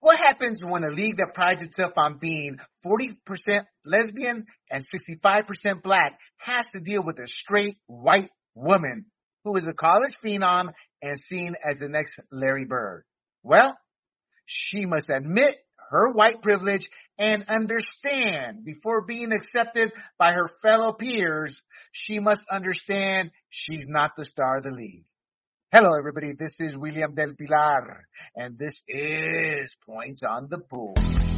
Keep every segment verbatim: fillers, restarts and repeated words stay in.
What happens when a league that prides itself on being forty percent lesbian and sixty-five percent black has to deal with a straight white woman who is a college phenom and seen as the next Larry Bird? Well, she must admit her white privilege and understand before being accepted by her fellow peers, she must understand she's not the star of the league. Hello, everybody. This is William Del Pilar, and this is Points on the Pool.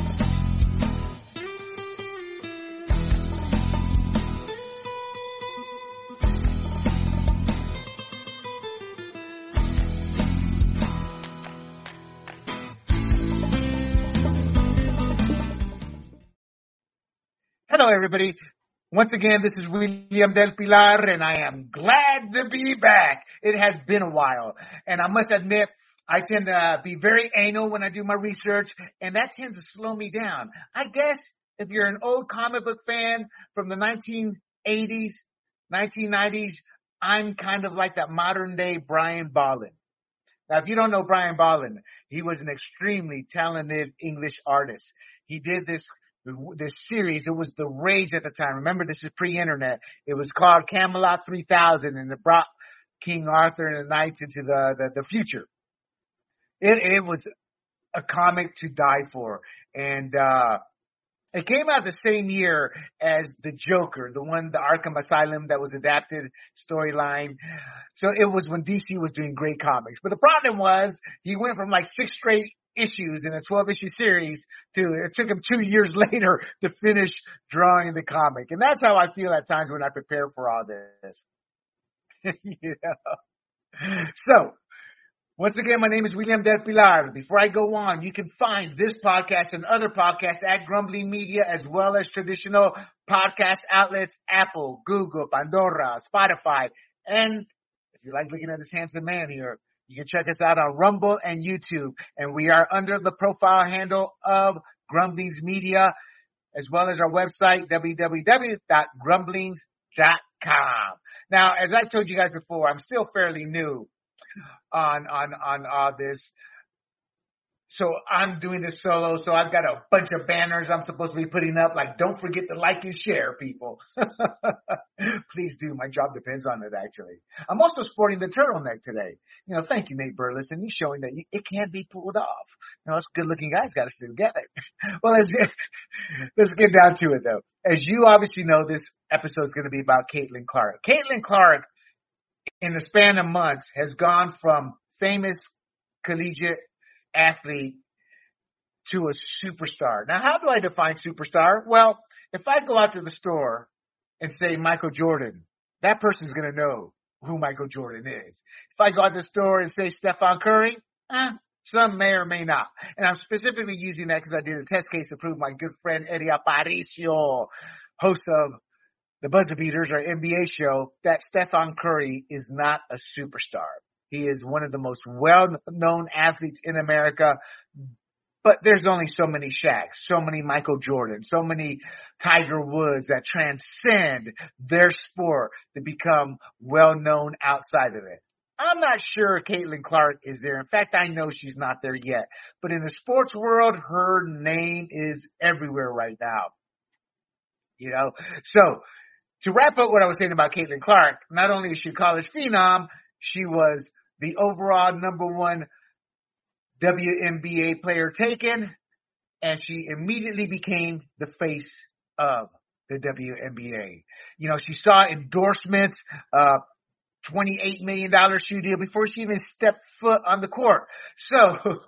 Hello, everybody. Once again, this is William Del Pilar, and I am glad to be back. It has been a while, and I must admit, I tend to be very anal when I do my research, and that tends to slow me down. I guess if you're an old comic book fan from the nineteen eighties, nineteen nineties, I'm kind of like that modern-day Brian Bolland. Now, if you don't know Brian Bolland, he was an extremely talented English artist. He did this this series. It was the rage at the time. Remember, this is pre-internet. It was called Camelot three thousand, and it brought King Arthur and the knights into the, the, the future. It, it was a comic to die for. And, uh, it came out the same year as The Joker, the one, the Arkham Asylum that was adapted storyline. So it was when D C was doing great comics. But the problem was he went from like six straight issues in a twelve issue series to it took him two years later to finish drawing the comic. And that's how I feel at times when I prepare for all this. You know? So, once again, my name is William Del Pilar. Before I go on, you can find this podcast and other podcasts at Grumbling Media, as well as traditional podcast outlets, Apple, Google, Pandora, Spotify. And if you like looking at this handsome man here, you can check us out on Rumble and YouTube. And we are under the profile handle of Grumblings Media, as well as our website, w w w dot grumblings dot com. Now, as I told you guys before, I'm still fairly new on on on all this. So I'm doing this solo, so I've got a bunch of banners I'm supposed to be putting up, like, don't forget to like and share, people. Please do. My job depends on it, actually. I'm also sporting the turtleneck today. You know, thank you, Nate Burleson. He's showing that you, it can be pulled off. You know, it's good-looking guys got to stay together. Well, let's get, let's get down to it, though. As you obviously know, this episode is going to be about Caitlin Clark. Caitlin Clark, in the span of months, has gone from famous collegiate athlete to a superstar. Now, how do I define superstar? Well, if I go out to the store and say Michael Jordan, that person's going to know who Michael Jordan is. If I go out to the store and say Stephen Curry, eh, some may or may not. And I'm specifically using that because I did a test case to prove my good friend Eddie Aparicio, host of the Buzzer Beaters, our N B A show, that Stephen Curry is not a superstar. He is one of the most well-known athletes in America, but there's only so many Shaqs, so many Michael Jordan, so many Tiger Woods that transcend their sport to become well-known outside of it. I'm not sure Caitlin Clark is there. In fact, I know she's not there yet. But in the sports world, her name is everywhere right now. You know, so to wrap up what I was saying about Caitlin Clark, not only is she a college phenom, she was the overall number one W N B A player taken, and she immediately became the face of the W N B A. You know, she saw endorsements, uh, twenty-eight million dollars shoe deal before she even stepped foot on the court. So,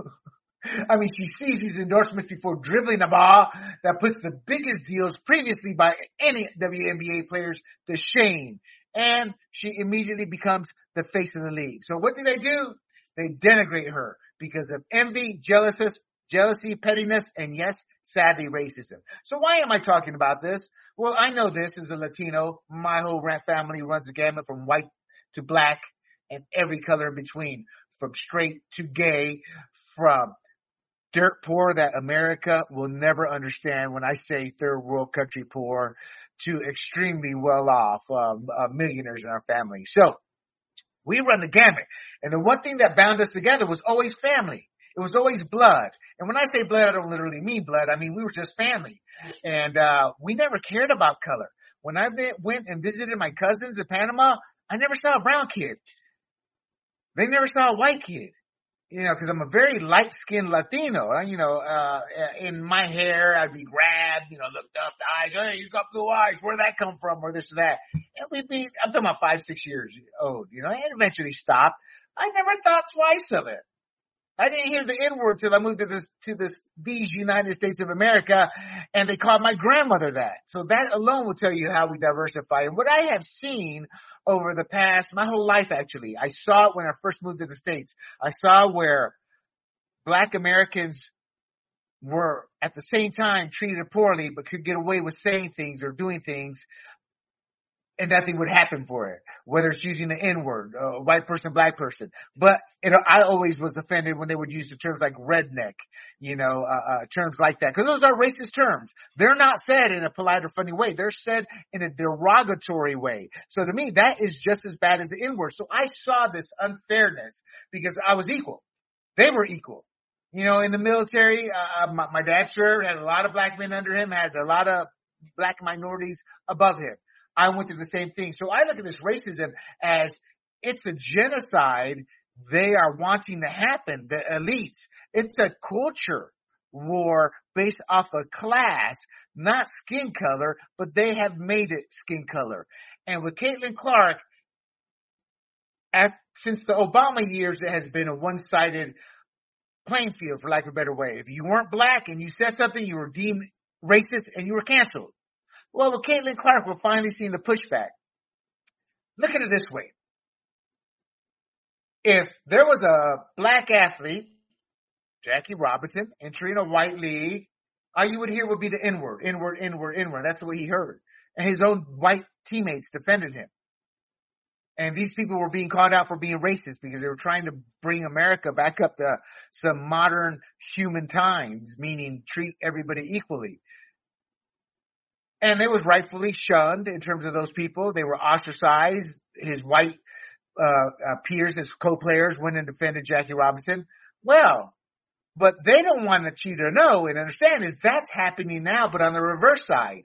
I mean, she sees these endorsements before dribbling the ball. That puts the biggest deals previously by any W N B A players to shame. And she immediately becomes the face of the league. So what do they do? They denigrate her because of envy, jealousy, jealousy, pettiness, and yes, sadly, racism. So why am I talking about this? Well, I know this as a Latino. My whole rant family runs the gamut from white to black and every color in between, from straight to gay, from dirt poor that America will never understand when I say third world country poor, to extremely well off um, uh, millionaires in our family. So we run the gamut. And the one thing that bound us together was always family. It was always blood. And when I say blood, I don't literally mean blood. I mean, we were just family. And, uh, we never cared about color. When I went and visited my cousins in Panama, I never saw a brown kid. They never saw a white kid. You know, because I'm a very light-skinned Latino. You know, uh, in my hair, I'd be grabbed, you know, looked up, the eyes, hey, he's got blue eyes. Where'd that come from? Or this or that. And we'd be, I'm talking about five, six years old, you know, and eventually stopped. I never thought twice of it. I didn't hear the N-word till I moved to this, to this, these United States of America, and they called my grandmother that. So that alone will tell you how we diversify. And what I have seen over the past, my whole life actually, I saw it when I first moved to the States. I saw where Black Americans were at the same time treated poorly, but could get away with saying things or doing things, and nothing would happen for it, whether it's using the N-word, uh, white person, black person. But it, I always was offended when they would use the terms like redneck, you know, uh, uh, terms like that. Because those are racist terms. They're not said in a polite or funny way. They're said in a derogatory way. So to me, that is just as bad as the N-word. So I saw this unfairness because I was equal. They were equal. You know, in the military, uh, my, my dad served, had a lot of black men under him, had a lot of black minorities above him. I went through the same thing. So I look at this racism as it's a genocide they are wanting to happen, the elites. It's a culture war based off of class, not skin color, but they have made it skin color. And with Caitlin Clark, at, since the Obama years, it has been a one-sided playing field, for lack of a better way. If you weren't black and you said something, you were deemed racist and you were canceled. Well, with Caitlin Clark, we're finally seeing the pushback. Look at it this way. If there was a black athlete, Jackie Robinson, entering a white league, all you would hear would be the N-word, N-word, N-word, N-word. That's what he heard. And his own white teammates defended him. And these people were being called out for being racist because they were trying to bring America back up to some modern human times, meaning treat everybody equally. And they was rightfully shunned in terms of those people. They were ostracized. His white uh, uh peers, his co-players, went and defended Jackie Robinson. Well, but they don't want you to know and understand is that's happening now, but on the reverse side.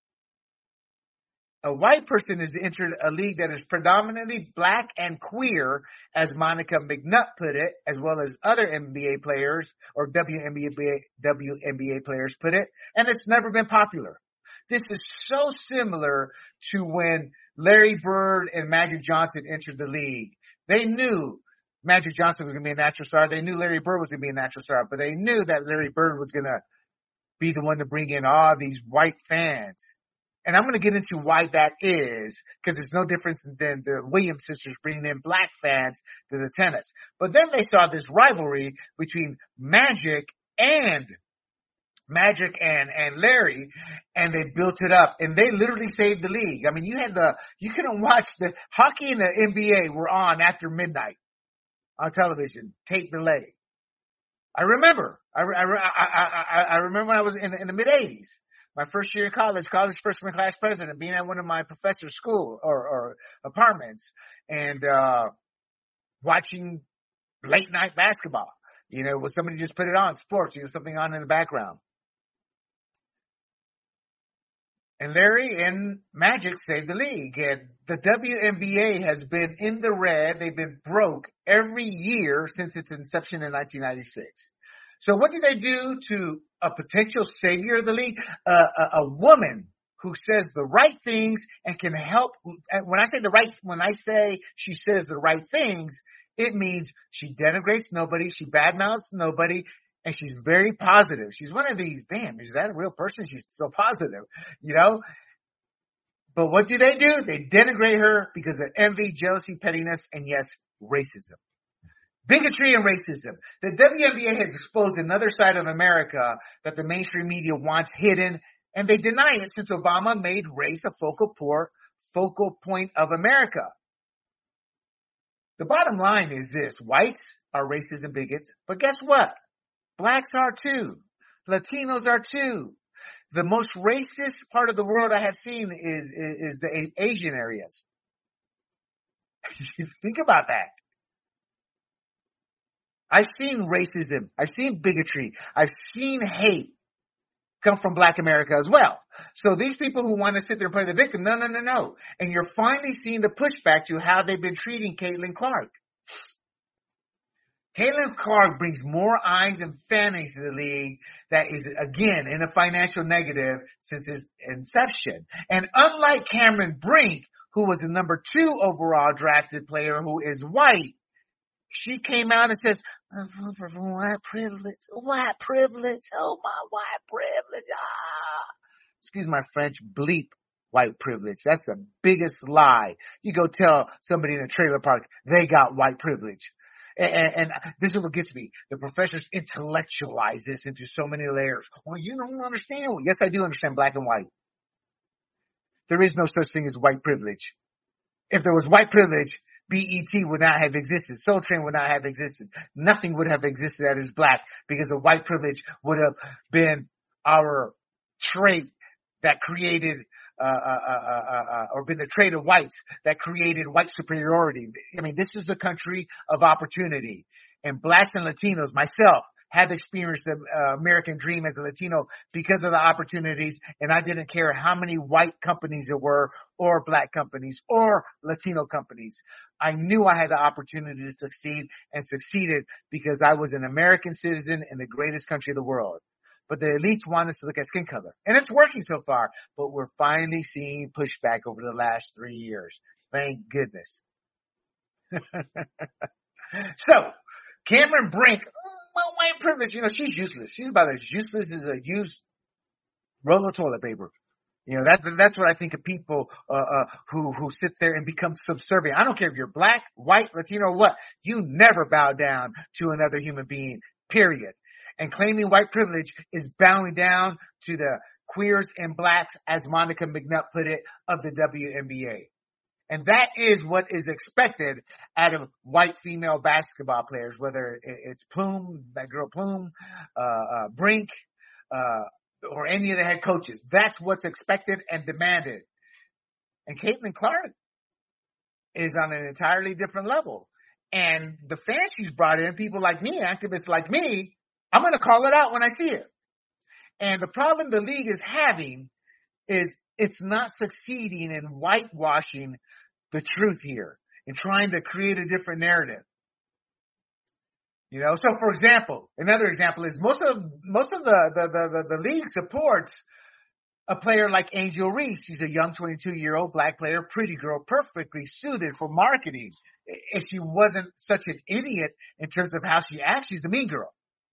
A white person has entered a league that is predominantly black and queer, as Monica McNutt put it, as well as other N B A players or W N B A, W N B A players put it, and it's never been popular. This is so similar to when Larry Bird and Magic Johnson entered the league. They knew Magic Johnson was going to be a natural star. They knew Larry Bird was going to be a natural star, but they knew that Larry Bird was going to be the one to bring in all these white fans. And I'm going to get into why that is, because it's no different than the Williams sisters bringing in black fans to the tennis. But then they saw this rivalry between Magic and Magic and, and Larry, and they built it up, and they literally saved the league. I mean, you had the, you couldn't watch the hockey and the N B A were on after midnight on television, tape delay. I remember, I, I, I, I remember when I was in the, in the mid eighties, my first year in college, college freshman class president, being at one of my professor's school or, or apartments and, uh, watching late night basketball, you know, when somebody just put it on sports, you know, something on in the background. And Larry and Magic saved the league. And the W N B A has been in the red. They've been broke every year since its inception in nineteen ninety-six. So what did they do to a potential savior of the league? Uh, a, a woman who says the right things and can help. And when I say the right, when I say she says the right things, it means she denigrates nobody. She badmouths nobody. And she's very positive. She's one of these, damn, is that a real person? She's so positive, you know? But what do they do? They denigrate her because of envy, jealousy, pettiness, and yes, racism. Bigotry and racism. The W N B A has exposed another side of America that the mainstream media wants hidden, and they deny it since Obama made race a focal, poor, focal point of America. The bottom line is this. Whites are racist and bigots, but guess what? Blacks are too. Latinos are too. The most racist part of the world I have seen is, is, is the Asian areas. Think about that. I've seen racism. I've seen bigotry. I've seen hate come from Black America as well. So these people who want to sit there and play the victim, no, no, no, no. And you're finally seeing the pushback to how they've been treating Caitlin Clark. Caitlin Clark brings more eyes and fanbase to the league that is, again, in a financial negative since its inception. And unlike Cameron Brink, who was the number two overall drafted player who is white, she came out and says, white privilege, white privilege, oh my white privilege, ah. Excuse my French, bleep white privilege. That's the biggest lie. You go tell somebody in a trailer park they got white privilege. And, and, and this is what gets me. The professors intellectualize this into so many layers. Well, you don't understand. Yes, I do understand black and white. There is no such thing as white privilege. If there was white privilege, B E T would not have existed. Soul Train would not have existed. Nothing would have existed that is black, because the white privilege would have been our trait that created Uh, uh, uh, uh, uh, or been the trait of whites that created white superiority. I mean, this is the country of opportunity. And blacks and Latinos, myself, have experienced the uh, American dream as a Latino because of the opportunities. And I didn't care how many white companies there were, or black companies, or Latino companies. I knew I had the opportunity to succeed, and succeeded because I was an American citizen in the greatest country of the world. But the elites want us to look at skin color. And it's working so far. But we're finally seeing pushback over the last three years. Thank goodness. So, Cameron Brink, well, white privilege, you know, she's useless. She's about as useless as a used roll of toilet paper. You know, that, that's what I think of people uh, uh, who, who sit there and become subservient. I don't care if you're black, white, Latino, or what. You never bow down to another human being, period. And claiming white privilege is bowing down to the queers and blacks, as Monica McNutt put it, of the W N B A. And that is what is expected out of white female basketball players, whether it's Plume, that girl Plume, uh, uh, Brink, uh, or any of the head coaches. That's what's expected and demanded. And Caitlin Clark is on an entirely different level. And the fans she's brought in, people like me, activists like me, I'm going to call it out when I see it. And the problem the league is having is it's not succeeding in whitewashing the truth here and trying to create a different narrative. You know, so for example, another example is most of most of the the the, the, the league supports a player like Angel Reese. She's a young twenty-two-year-old black player, pretty girl, perfectly suited for marketing. If she wasn't such an idiot in terms of how she acts, she's a mean girl.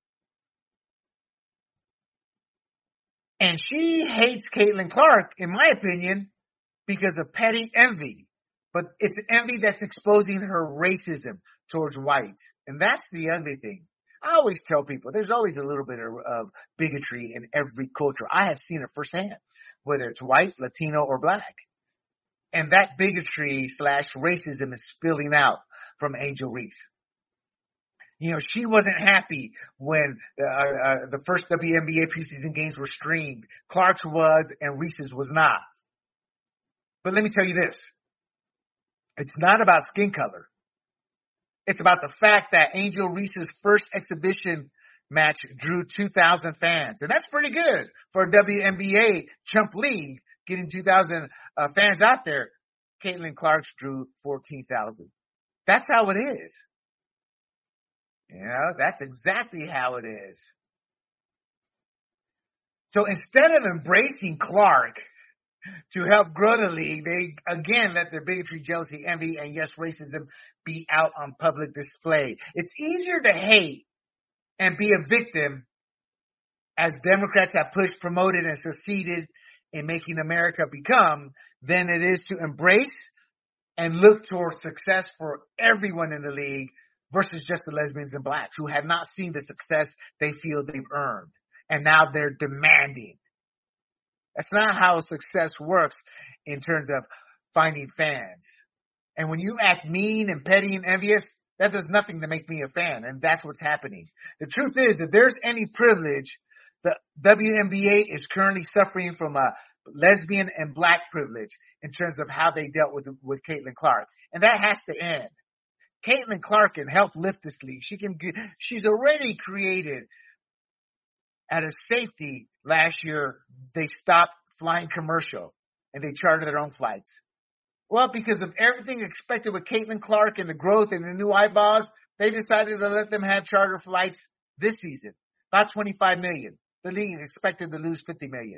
And she hates Caitlin Clark, in my opinion, because of petty envy. But it's envy that's exposing her racism towards whites. And that's the ugly thing. I always tell people there's always a little bit of, of bigotry in every culture. I have seen it firsthand, whether it's white, Latino, or black. And that bigotry slash racism is spilling out from Angel Reese. You know, she wasn't happy when uh, uh, the first W N B A preseason games were streamed. Clark's was and Reese's was not. But let me tell you this. It's not about skin color. It's about the fact that Angel Reese's first exhibition match drew two thousand fans. And that's pretty good for a W N B A chump league, getting two thousand uh, fans out there. Caitlin Clark's drew fourteen thousand. That's how it is. You know, that's exactly how it is. So instead of embracing Clark to help grow the league, they again let their bigotry, jealousy, envy, and yes, racism be out on public display. It's easier to hate and be a victim, as Democrats have pushed, promoted, and succeeded in making America become, than it is to embrace and look towards success for everyone in the league, versus just the lesbians and blacks who have not seen the success they feel they've earned. And now they're demanding. That's not how success works in terms of finding fans. And when you act mean and petty and envious, that does nothing to make me a fan. And that's what's happening. The truth is, if there's any privilege, the W N B A is currently suffering from a lesbian and black privilege in terms of how they dealt with, with Caitlin Clark. And that has to end. Caitlin Clark can help lift this league. She can. She's already created at a safety last year. They stopped flying commercial and they chartered their own flights. Well, because of everything expected with Caitlin Clark and the growth and the new eyeballs, they decided to let them have charter flights this season. About twenty-five million. The league expected to lose fifty million.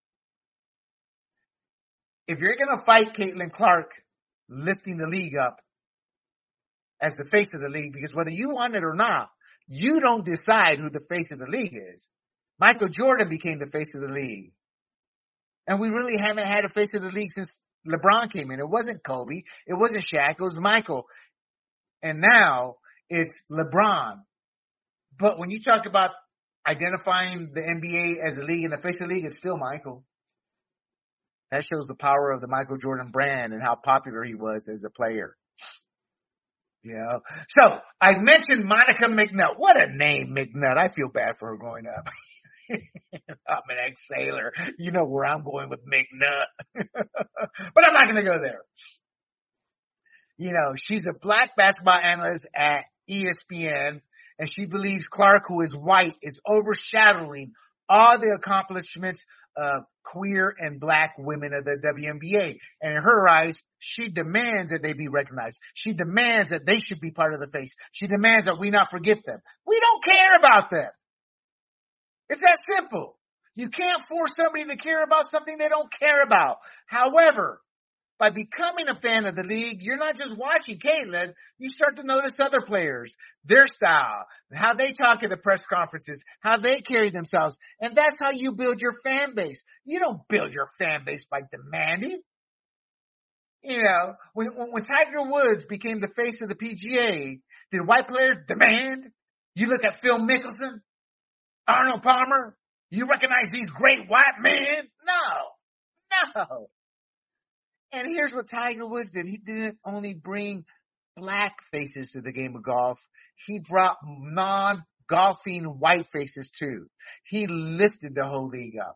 If you're going to fight Caitlin Clark lifting the league up as the face of the league, because whether you want it or not, you don't decide who the face of the league is. Michael Jordan became the face of the league. And we really haven't had a face of the league since LeBron came in. It wasn't Kobe. It wasn't Shaq. It was Michael. And now it's LeBron. But when you talk about identifying the N B A as a league and the face of the league, it's still Michael. That shows the power of the Michael Jordan brand and how popular he was as a player. You know? So I mentioned Monica McNutt. What a name, McNutt. I feel bad for her growing up. I'm an ex-sailor. You know where I'm going with McNutt. But I'm not going to go there. You know, she's a black basketball analyst at E S P N, and she believes Clark, who is white, is overshadowing all the accomplishments of queer and black women of the W N B A. And in her eyes, she demands that they be recognized. She demands that they should be part of the face. She demands that we not forget them. We don't care about them. It's that simple. You can't force somebody to care about something they don't care about. However, by becoming a fan of the league, you're not just watching Caitlin. You start to notice other players, their style, how they talk at the press conferences, how they carry themselves. And that's how you build your fan base. You don't build your fan base by demanding. You know, when, when Tiger Woods became the face of the P G A, did white players demand? You look at Phil Mickelson, Arnold Palmer, you recognize these great white men? No, no. And here's what Tiger Woods did. He didn't only bring black faces to the game of golf. He brought non-golfing white faces too. He lifted the whole league up.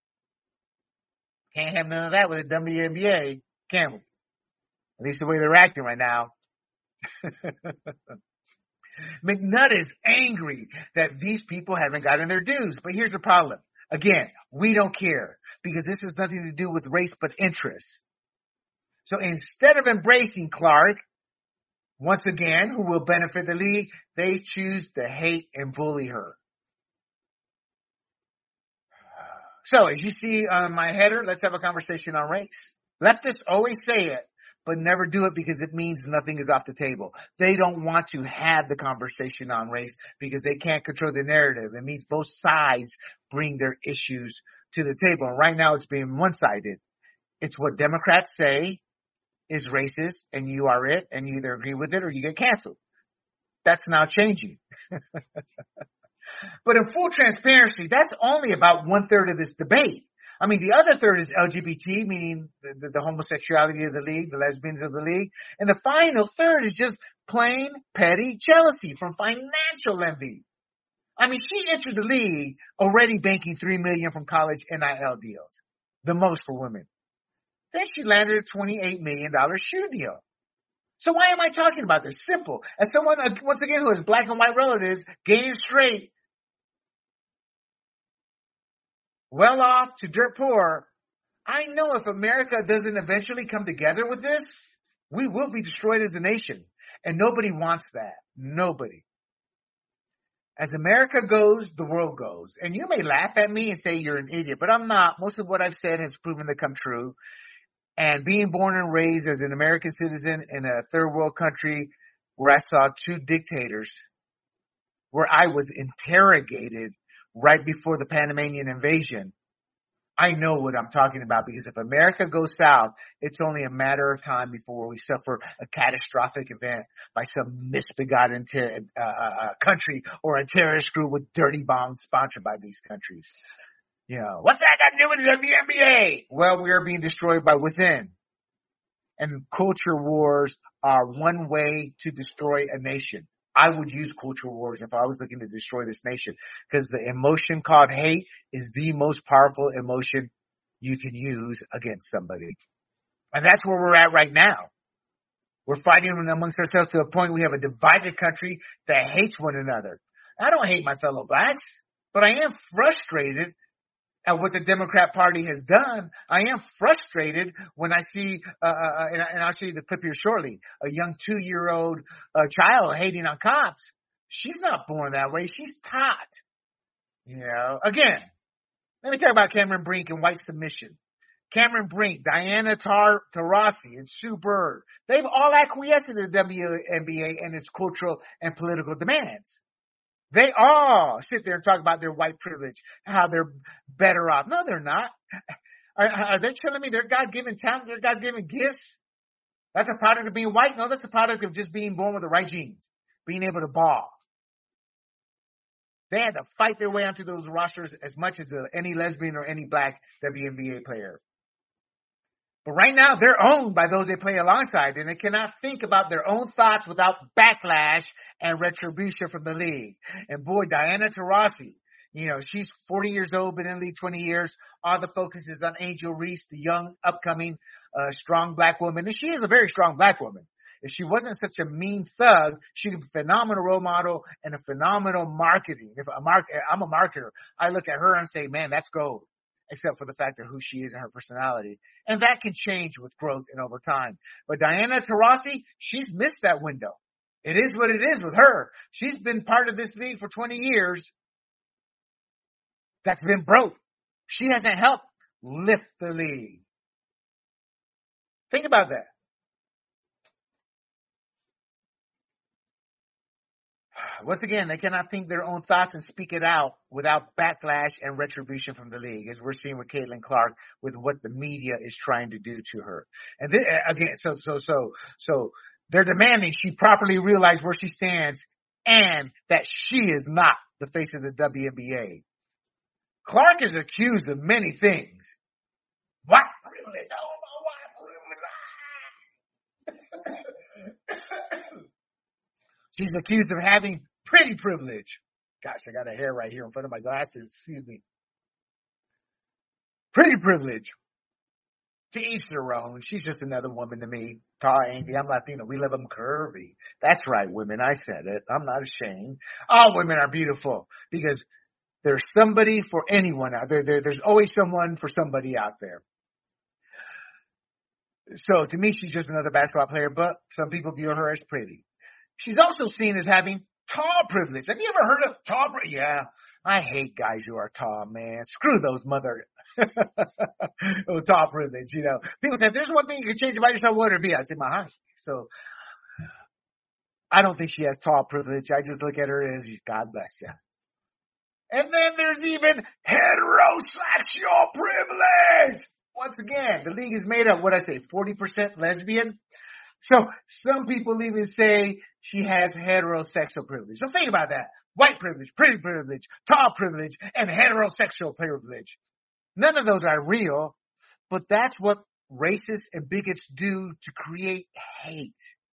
Can't have none of that with the W N B A, can we? At least the way they're acting right now. McNutt is angry that these people haven't gotten their dues. But here's the problem. Again, we don't care because this has nothing to do with race but interest. So instead of embracing Clark, once again, who will benefit the league, they choose to hate and bully her. So as you see on my header, let's have a conversation on race. Leftists always say it, but never do it because it means nothing is off the table. They don't want to have the conversation on race because they can't control the narrative. It means both sides bring their issues to the table. And right now it's being one-sided. It's what Democrats say is racist and you are it and you either agree with it or you get canceled. That's now changing. But in full transparency, that's only about one third of this debate. I mean, the other third is L G B T, meaning the, the, the homosexuality of the league, the lesbians of the league. And the final third is just plain petty jealousy from financial envy. I mean, she entered the league already banking three million dollars from college N I L deals, the most for women. Then she landed a twenty-eight million dollars shoe deal. So why am I talking about this? Simple. As someone, once again, who has black and white relatives, gay and straight, well off to dirt poor, I know if America doesn't eventually come together with this, we will be destroyed as a nation. And nobody wants that. Nobody. As America goes, the world goes. And you may laugh at me and say you're an idiot, but I'm not. Most of what I've said has proven to come true. And being born and raised as an American citizen in a third world country where I saw two dictators, where I was interrogated right before the Panamanian invasion, I know what I'm talking about, because if America goes south, it's only a matter of time before we suffer a catastrophic event by some misbegotten ter- uh, uh, country or a terrorist group with dirty bombs sponsored by these countries. You know, what's that got to do with the W N B A? Well, we are being destroyed by within. And culture wars are one way to destroy a nation. I would use culture wars if I was looking to destroy this nation, because the emotion called hate is the most powerful emotion you can use against somebody. And that's where we're at right now. We're fighting amongst ourselves to a point we have a divided country that hates one another. I don't hate my fellow blacks, but I am frustrated at what the Democrat Party has done. I am frustrated when I see, uh, uh, and, and I'll show you the clip here shortly, a young two-year-old uh, child hating on cops. She's not born that way. She's taught. You know, again, let me talk about Cameron Brink and white submission. Cameron Brink, Diana Tar- Taurasi, and Sue Bird, they've all acquiesced to the W N B A and its cultural and political demands. They all sit there and talk about their white privilege, how they're better off. No, they're not. Are, are they telling me their God-given talent, their God-given gifts? That's a product of being white? No, that's a product of just being born with the right genes, being able to ball. They had to fight their way onto those rosters as much as uh, any lesbian or any black W N B A player. But right now, they're owned by those they play alongside, and they cannot think about their own thoughts without backlash and retribution from the league. And boy, Diana Taurasi, you know, she's forty years old, been in the league twenty years. All the focus is on Angel Reese, the young, upcoming, uh, strong black woman. And she is a very strong black woman. If she wasn't such a mean thug, she'd be a phenomenal role model and a phenomenal marketing. If a mark, I'm a marketer. I look at her and say, man, that's gold. Except for the fact of who she is and her personality. And that can change with growth and over time. But Diana Taurasi, she's missed that window. It is what it is with her. She's been part of this league for twenty years. That's been broke. She hasn't helped lift the league. Think about that. Once again, they cannot think their own thoughts and speak it out without backlash and retribution from the league, as we're seeing with Caitlin Clark, with what the media is trying to do to her. And then, again, so, so, so, so they're demanding she properly realize where she stands and that she is not the face of the W N B A. Clark is accused of many things. White privilege. Oh, my white privilege. She's accused of having pretty privilege. Gosh, I got a hair right here in front of my glasses. Excuse me. Pretty privilege. To each their own. She's just another woman to me. Tall, Andy, I'm Latino. We love them curvy. That's right, women. I said it. I'm not ashamed. All women are beautiful because there's somebody for anyone out there. there there's always someone for somebody out there. So to me, she's just another basketball player, but some people view her as pretty. She's also seen as having tall privilege. Have you ever heard of tall privilege? Yeah, I hate guys who are tall, man. Screw those mother oh, tall privilege, you know. People say, if there's one thing you can change about yourself, what would it be? I say my height. So I don't think she has tall privilege. I just look at her as, God bless you. And then there's even heterosexual privilege. Once again, the league is made up, what I say, forty percent lesbian. So some people even say she has heterosexual privilege. So think about that. White privilege, pretty privilege, tall privilege, and heterosexual privilege. None of those are real, but that's what racists and bigots do to create hate.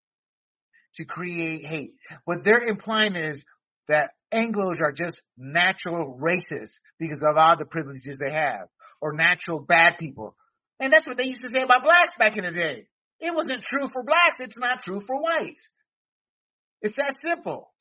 To create hate. What they're implying is that Anglos are just natural racists because of all the privileges they have, or natural bad people. And that's what they used to say about blacks back in the day. It wasn't true for blacks. It's not true for whites. It's that simple.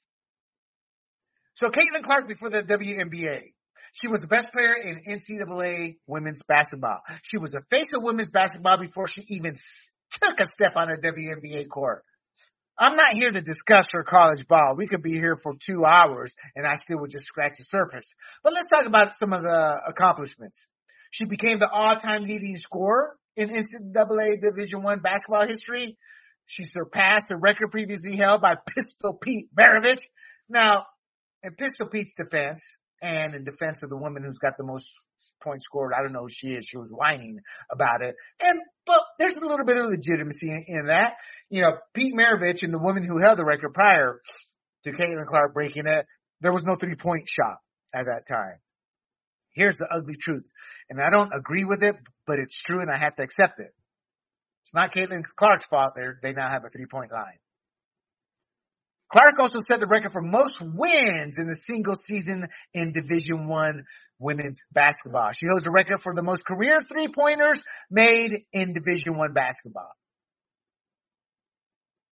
So Caitlin Clark before the W N B A. She was the best player in N C double A women's basketball. She was a face of women's basketball before she even took a step on a W N B A court. I'm not here to discuss her college ball. We could be here for two hours and I still would just scratch the surface. But let's talk about some of the accomplishments. She became the all-time leading scorer in N C double A Division I basketball history. She surpassed the record previously held by Pistol Pete Maravich. Now, in Pistol Pete's defense, and in defense of the woman who's got the most points scored, I don't know who she is. She was whining about it. And, but there's a little bit of legitimacy in, in that. You know, Pete Maravich and the woman who held the record prior to Caitlin Clark breaking it, there was no three-point shot at that time. Here's the ugly truth. And I don't agree with it, but it's true and I have to accept it. It's not Caitlin Clark's fault. They're, they now have a three-point line. Clark also set the record for most wins in a single season in Division I women's basketball. She holds the record for the most career three-pointers made in Division I basketball.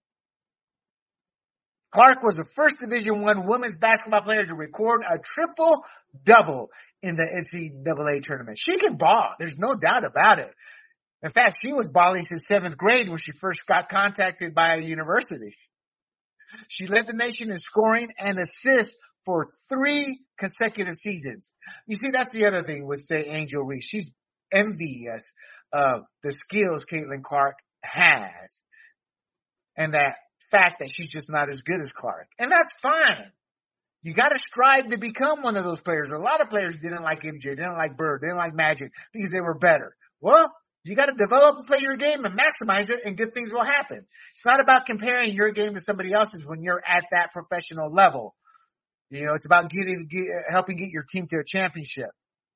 Clark was the first Division One women's basketball player to record a triple-double in the N C double A tournament. She can ball. There's no doubt about it. In fact, she was balling since seventh grade when she first got contacted by a university. She led the nation in scoring and assists for three consecutive seasons. You see, that's the other thing with, say, Angel Reese. She's envious of the skills Caitlin Clark has and that fact that she's just not as good as Clark. And that's fine. You got to strive to become one of those players. A lot of players didn't like M J, didn't like Bird, didn't like Magic because they were better. Well, you got to develop and play your game and maximize it, and good things will happen. It's not about comparing your game to somebody else's when you're at that professional level. You know, it's about getting, get, helping get your team to a championship.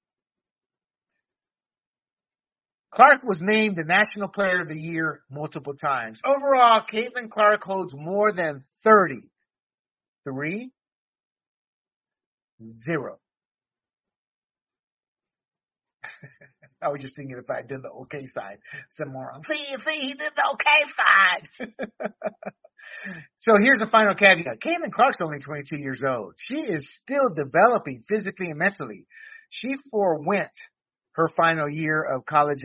Clark was named the National Player of the Year multiple times. Overall, Caitlin Clark holds more than thirty. Three, zero. I was just thinking if I did the okay side, some more. See, see, he did the okay side. So here's the final caveat. Caitlin Clark's only twenty-two years old. She is still developing physically and mentally. She forewent her final year of college,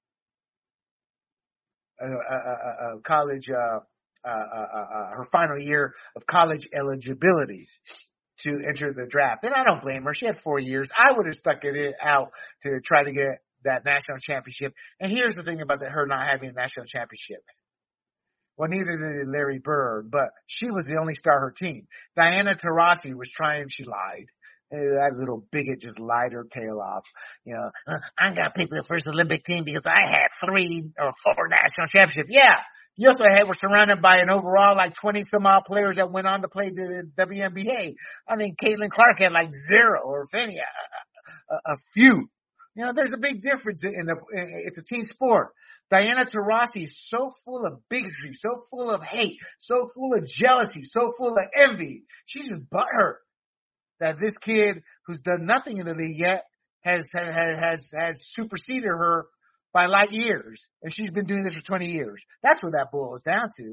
uh, uh, uh, uh college, uh, uh, uh, uh, her final year of college eligibility to enter the draft. And I don't blame her. She had four years. I would have stuck it out to try to get that national championship. And here's the thing about the, her not having a national championship. Well, neither did Larry Bird, but she was the only star of her team. Diana Taurasi was trying, she lied. That little bigot just lied her tail off. You know, uh, I got picked the first Olympic team because I had three or four national championships. Yeah. You also had, were surrounded by an overall like twenty some odd players that went on to play the W N B A. I mean, Caitlin Clark had like zero, or if any, a, a, a few. You know, there's a big difference in the, it's a team sport. Diana Taurasi is so full of bigotry, so full of hate, so full of jealousy, so full of envy. She's just butthurt that this kid who's done nothing in the league yet has, has, has, has superseded her by light years. And she's been doing this for twenty years. That's what that boils down to.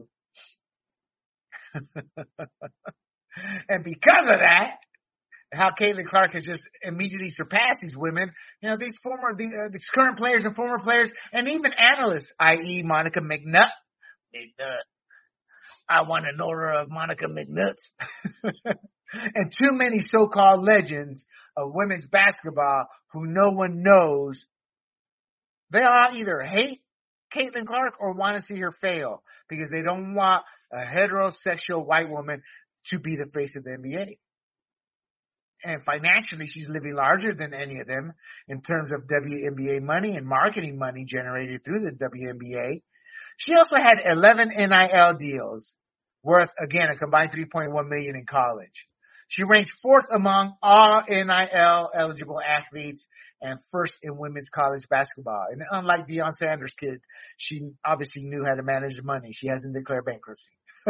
And because of that, how Caitlin Clark has just immediately surpassed these women, you know, these former, the, uh, these current players and former players, and even analysts, that is. Monica McNutt. McNutt. I want an order of Monica McNutts. And too many so-called legends of women's basketball who no one knows. They all either hate Caitlin Clark or want to see her fail because they don't want a heterosexual white woman to be the face of the N B A. And financially, she's living larger than any of them in terms of W N B A money and marketing money generated through the W N B A. She also had eleven N I L deals worth, again, a combined three point one million dollars in college. She ranked fourth among all N I L eligible athletes and first in women's college basketball. And unlike Deion Sanders' kid, she obviously knew how to manage money. She hasn't declared bankruptcy.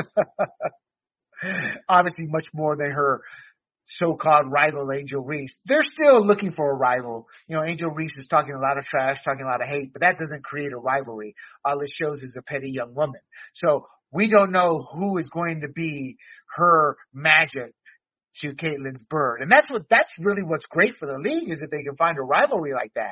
Obviously much more than her so-called rival Angel Reese. They're still looking for a rival. You know, Angel Reese is talking a lot of trash, talking a lot of hate, but that doesn't create a rivalry. All it shows is a petty young woman. So we don't know who is going to be her Magic to Caitlin's Bird. And that's what, that's really what's great for the league is that they can find a rivalry like that.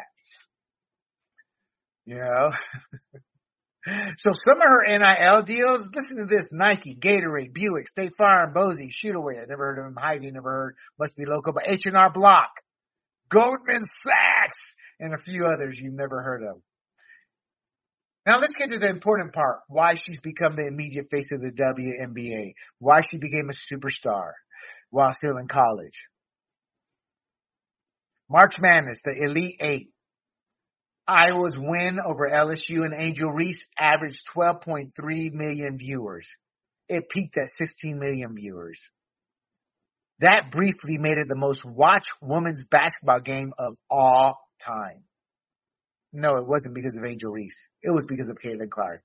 You know? So some of her N I L deals, listen to this: Nike, Gatorade, Buick, State Farm, Bozy, Shootaway. I never heard of him. Hy-Vee, never heard. Must be local, but H and R Block, Goldman Sachs, and a few others you've never heard of. Now let's get to the important part: why she's become the immediate face of the W N B A, why she became a superstar while still in college. March Madness, the Elite Eight. Iowa's win over L S U and Angel Reese averaged twelve point three million viewers. It peaked at sixteen million viewers. That briefly made it the most watched women's basketball game of all time. No, it wasn't because of Angel Reese. It was because of Caitlin Clark.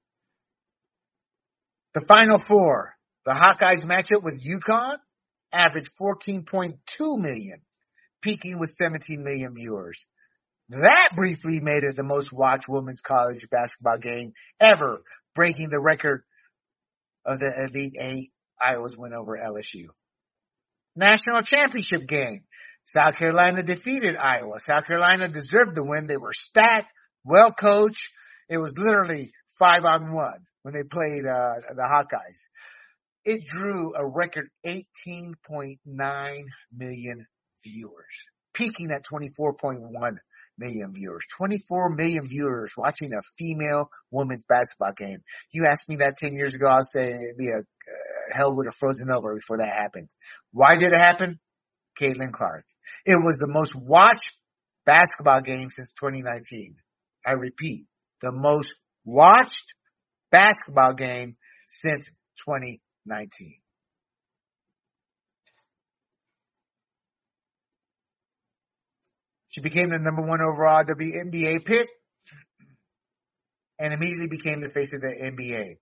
The Final Four, the Hawkeyes matchup with UConn, averaged fourteen point two million, peaking with seventeen million viewers. That briefly made it the most watched women's college basketball game ever, breaking the record of the Elite Eight Iowa's win over L S U. National championship game. South Carolina defeated Iowa. South Carolina deserved the win. They were stacked, well coached. It was literally five on one when they played uh, the Hawkeyes. It drew a record eighteen point nine million viewers, peaking at twenty-four point one million viewers. twenty-four million viewers watching a female women's basketball game. You asked me that ten years ago, I'll say it'd be a uh, hell would have frozen over before that happened. Why did it happen? Caitlin Clark. It was the most watched basketball game since twenty nineteen. I repeat, the most watched basketball game since twenty nineteen. She became the number one overall W N B A pick and immediately became the face of the N B A.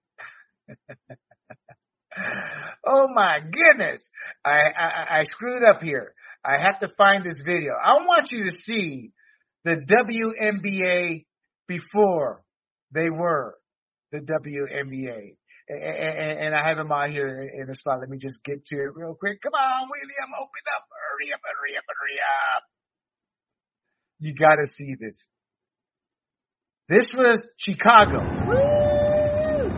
Oh my goodness. I, I, I screwed up here. I have to find this video. I want you to see the W N B A before they were the W N B A. And, and, and I have them out here in the slot. Let me just get to it real quick. Come on, William, open up. Hurry up, hurry up, hurry up. You gotta see this. This was Chicago. Woo!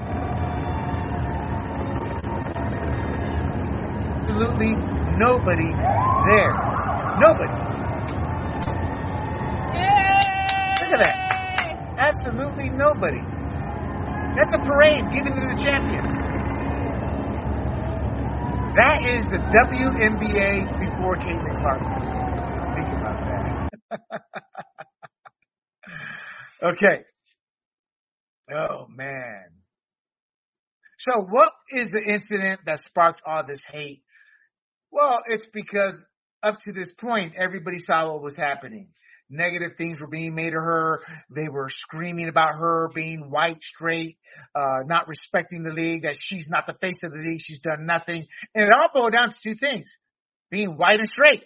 Absolutely nobody there. Nobody. Yay! Look at that. Absolutely nobody. That's a parade given to the champions. That is the W N B A before Caitlin Clark. Think about that. Okay. Oh, man. So what is the incident that sparked all this hate? Well, it's because up to this point, everybody saw what was happening. Negative things were being made of her. They were screaming about her being white, straight, uh, not respecting the league, that she's not the face of the league. She's done nothing. And it all boiled down to two things: being white and straight.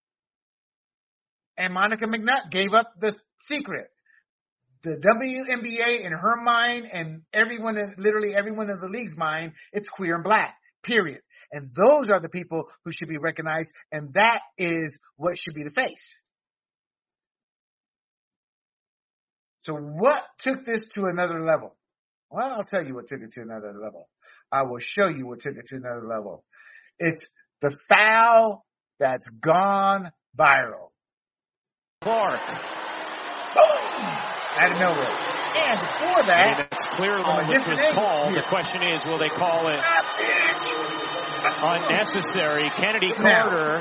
And Monica McNutt gave up the secret. The W N B A, in her mind, and everyone, literally everyone in the league's mind, it's queer and black, period. And those are the people who should be recognized, and that is what should be the face. So what took this to another level? Well, I'll tell you what took it to another level. I will show you what took it to another level. It's the foul that's gone viral. Clark. Boom! Out of nowhere. And before that, I mean, it's clear that this was called. The question is, will they call it unnecessary? Kennedy Carter.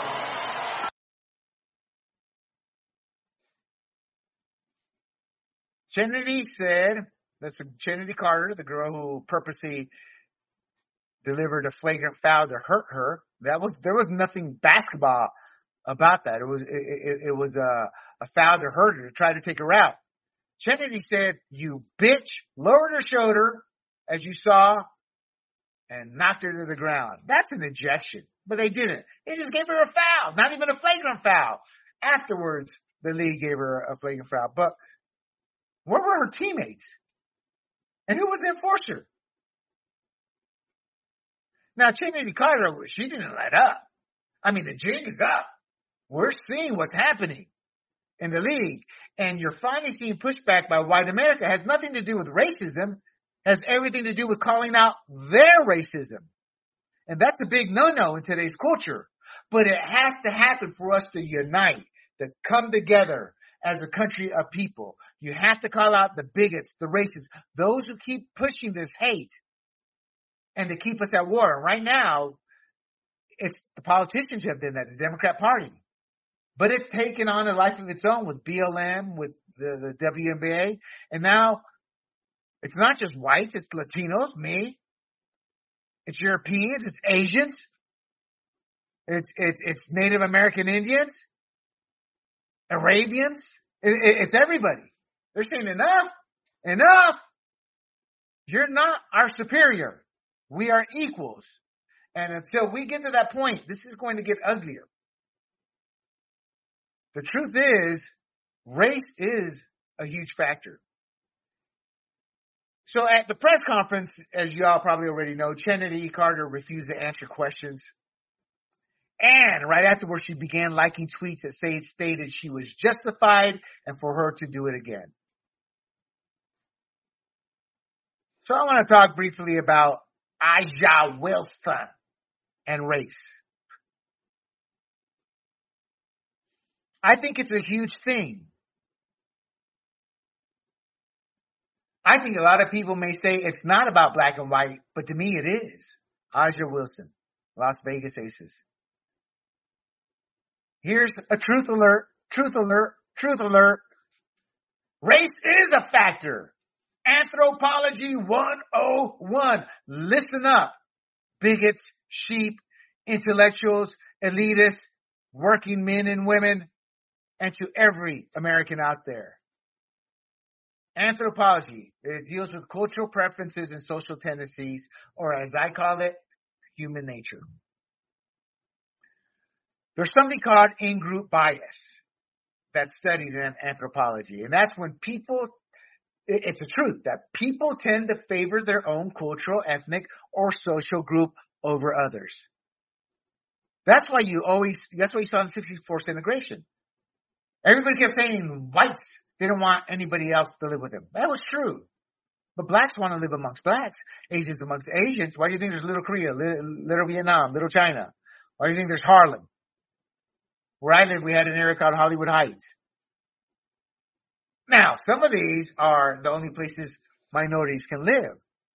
Kennedy said, that's Kennedy Carter, the girl who purposely delivered a flagrant foul to hurt her. That was, there was nothing basketball about that. It was, it, it, it was a, a foul to hurt her, to try to take her out. Kennedy said, "You bitch," lowered her shoulder, as you saw, and knocked her to the ground. That's an ejection. But they didn't. They just gave her a foul, not even a flagrant foul. Afterwards, the league gave her a flagrant foul. But where were her teammates? And who was the enforcer? Now, Kennedy Carter, she didn't let up. I mean, the jig is up. We're seeing what's happening in the league. And you're finally seeing pushback by white America. It has nothing to do with racism. It has everything to do with calling out their racism. And that's a big no-no in today's culture. But it has to happen for us to unite, to come together as a country of people. You have to call out the bigots, the racists, those who keep pushing this hate and to keep us at war. And right now, it's the politicians who have done that, the Democrat Party. But it's taken on a life of its own with B L M, with the, the W N B A. And now it's not just whites, it's Latinos, me. It's Europeans, it's Asians. It's, it's, it's Native American Indians, Arabians. It, it, it's everybody. They're saying enough, enough. You're not our superior. We are equals. And until we get to that point, this is going to get uglier. The truth is, race is a huge factor. So at the press conference, as you all probably already know, Kennedy Carter refused to answer questions. And right afterwards, she began liking tweets that say, stated she was justified and for her to do it again. So I want to talk briefly about A'ja Wilson and race. I think it's a huge thing. I think a lot of people may say it's not about black and white, but to me it is. A'ja Wilson, Las Vegas Aces. Here's a truth alert, truth alert, truth alert. Race is a factor. Anthropology one oh one. Listen up, bigots, sheep, intellectuals, elitists, working men and women, and to every American out there. Anthropology, it deals with cultural preferences and social tendencies, or as I call it, human nature. There's something called in-group bias that's studied in anthropology, and that's when people, it's a truth that people tend to favor their own cultural, ethnic, or social group over others. That's why you always, that's why you saw the sixties forced integration. Everybody kept saying whites didn't want anybody else to live with them. That was true. But blacks want to live amongst blacks, Asians amongst Asians. Why do you think there's Little Korea, Little, little Vietnam, Little China? Why do you think there's Harlem? Where I live, we had an area called Hollywood Heights. Now, some of these are the only places minorities can live.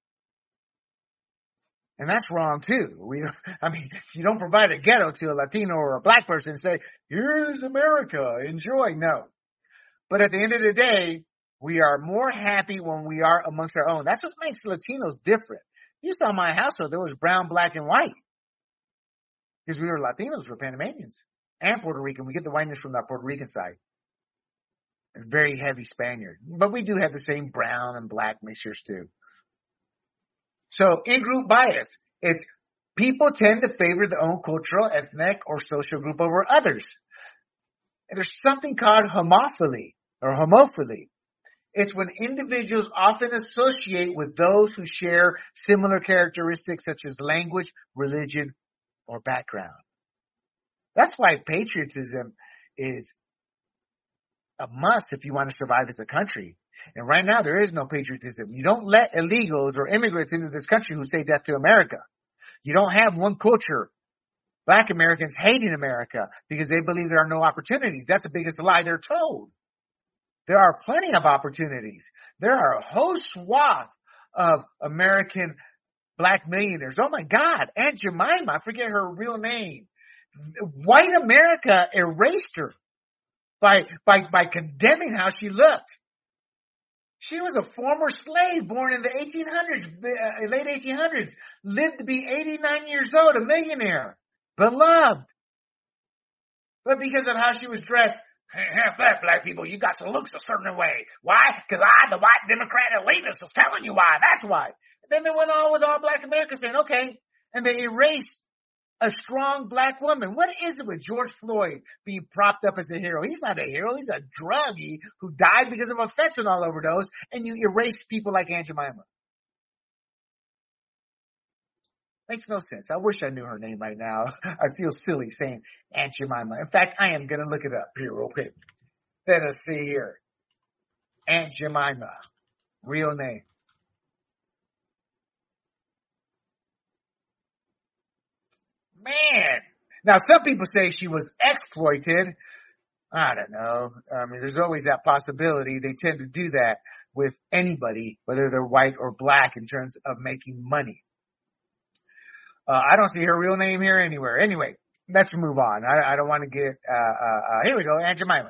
And that's wrong too. We, I mean, you don't provide a ghetto to a Latino or a black person and say, here's America, enjoy. No. But at the end of the day, we are more happy when we are amongst our own. That's what makes Latinos different. You saw my household, there was brown, black, and white. Because we were Latinos, we're Panamanians. And Puerto Rican. We get the whiteness from the Puerto Rican side. It's very heavy Spaniard. But we do have the same brown and black mixtures too. So in-group bias, it's people tend to favor their own cultural, ethnic, or social group over others. And there's something called homophily or homophily. It's when individuals often associate with those who share similar characteristics such as language, religion, or background. That's why patriotism is a must if you want to survive as a country. And right now, there is no patriotism. You don't let illegals or immigrants into this country who say death to America. You don't have one culture. Black Americans hating America because they believe there are no opportunities. That's the biggest lie they're told. There are plenty of opportunities. There are a whole swath of American black millionaires. Oh my God, Aunt Jemima, I forget her real name. White America erased her by, by, by condemning how she looked. She was a former slave born in the eighteen hundreds, uh, late eighteen hundreds, lived to be eighty-nine years old, a millionaire, beloved. But because of how she was dressed, half that black people, you got to look a certain way. Why? Because I, the white Democrat elitist, is telling you why. That's why. And then they went on with all black Americans saying, okay, and they erased a strong black woman. What is it with George Floyd being propped up as a hero? He's not a hero. He's a druggie who died because of a fentanyl overdose, and you erase people like Aunt Jemima. Makes no sense. I wish I knew her name right now. I feel silly saying Aunt Jemima. In fact, I am going to look it up here real quick. Let us see here. Aunt Jemima. Real name. Man. Now, some people say she was exploited. I don't know. I mean, there's always that possibility. They tend to do that with anybody, whether they're white or black, in terms of making money. Uh, I don't see her real name here anywhere. Anyway, let's move on. I, I don't want to get, uh, uh, uh, here we go. Aunt Jemima.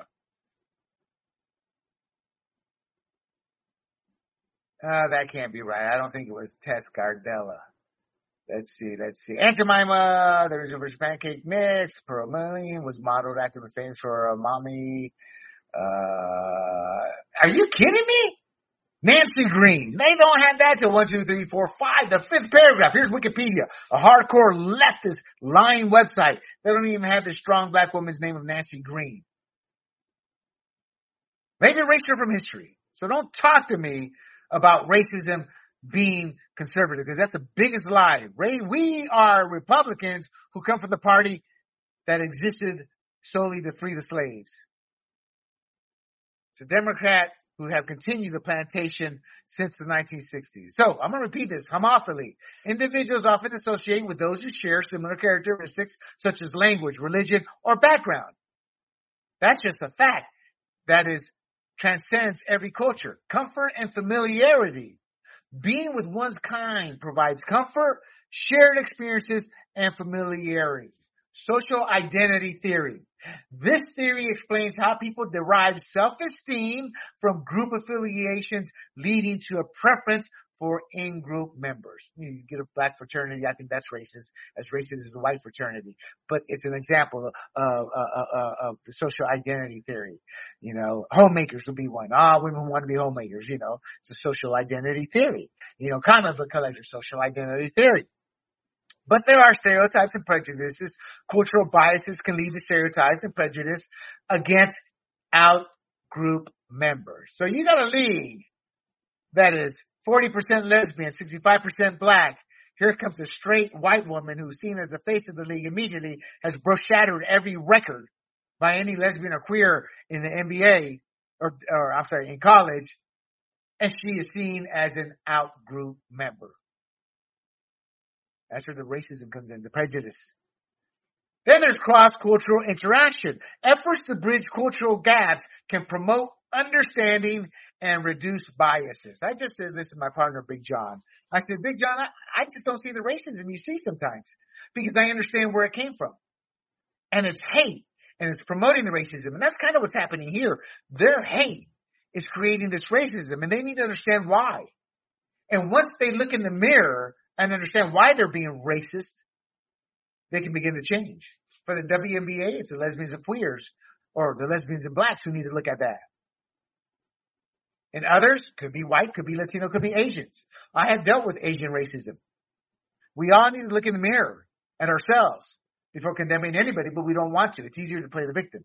Uh, that can't be right. I don't think it was Tess Gardella. Let's see, let's see. Aunt Jemima, the Rich Pancake Mix, Pearl Million, was modeled after and famous for a mommy. Uh, are you kidding me? Nancy Green. They don't have that till one, two, three, four, five. The fifth paragraph. Here's Wikipedia, a hardcore leftist lying website. They don't even have the strong black woman's name of Nancy Green. They've erased her from history. So don't talk to me about racism being conservative, because that's the biggest lie. We are Republicans who come from the party that existed solely to free the slaves. It's a Democrat who have continued the plantation since the nineteen sixties. So I'm going to repeat this. Homophily. Individuals often associate with those who share similar characteristics such as language, religion, or background. That's just a fact that is transcends every culture. Comfort and familiarity. Being with one's kind provides comfort, shared experiences, and familiarity. Social identity theory. This theory explains how people derive self-esteem from group affiliations, leading to a preference for in-group members. You get a black fraternity, I think that's racist, as racist as a white fraternity. But it's an example of, of, of, of the social identity theory. You know, homemakers would be one. Ah, women want to be homemakers, you know. It's a social identity theory. You know, comic book collector, social identity theory. But there are stereotypes and prejudices. Cultural biases can lead to stereotypes and prejudice against out-group members. So you got a league that is forty percent lesbian, sixty-five percent black. Here comes a straight white woman who's seen as the face of the league immediately, has shattered every record by any lesbian or queer in the N B A, or, or I'm sorry, in college, and she is seen as an out-group member. That's where the racism comes in, the prejudice. Then there's cross-cultural interaction. Efforts to bridge cultural gaps can promote understanding and reduce biases. I just said this to my partner, Big John. I said, Big John, I, I just don't see the racism you see sometimes because I understand where it came from. And it's hate, and it's promoting the racism. And that's kind of what's happening here. Their hate is creating this racism, and they need to understand why. And once they look in the mirror and understand why they're being racist, they can begin to change. For the W N B A, it's the lesbians and queers, or the lesbians and blacks who need to look at that. And others, could be white, could be Latino, could be Asians. I have dealt with Asian racism. We all need to look in the mirror at ourselves before condemning anybody, but we don't want to. It's easier to play the victim.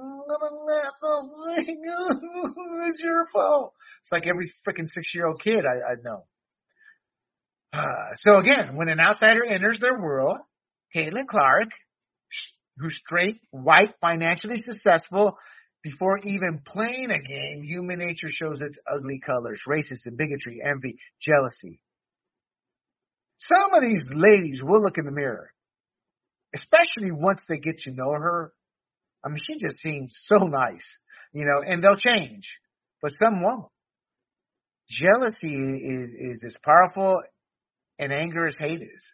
It's your fault. It's like every freaking six-year-old kid I, I know. Uh, so again, when an outsider enters their world, Caitlin Clark, who's straight, white, financially successful, before even playing a game, human nature shows its ugly colors: racism, bigotry, envy, jealousy. Some of these ladies will look in the mirror, especially once they get to know her. I mean, she just seems so nice, you know, and they'll change, but some won't. Jealousy is, is as powerful and anger as hate is.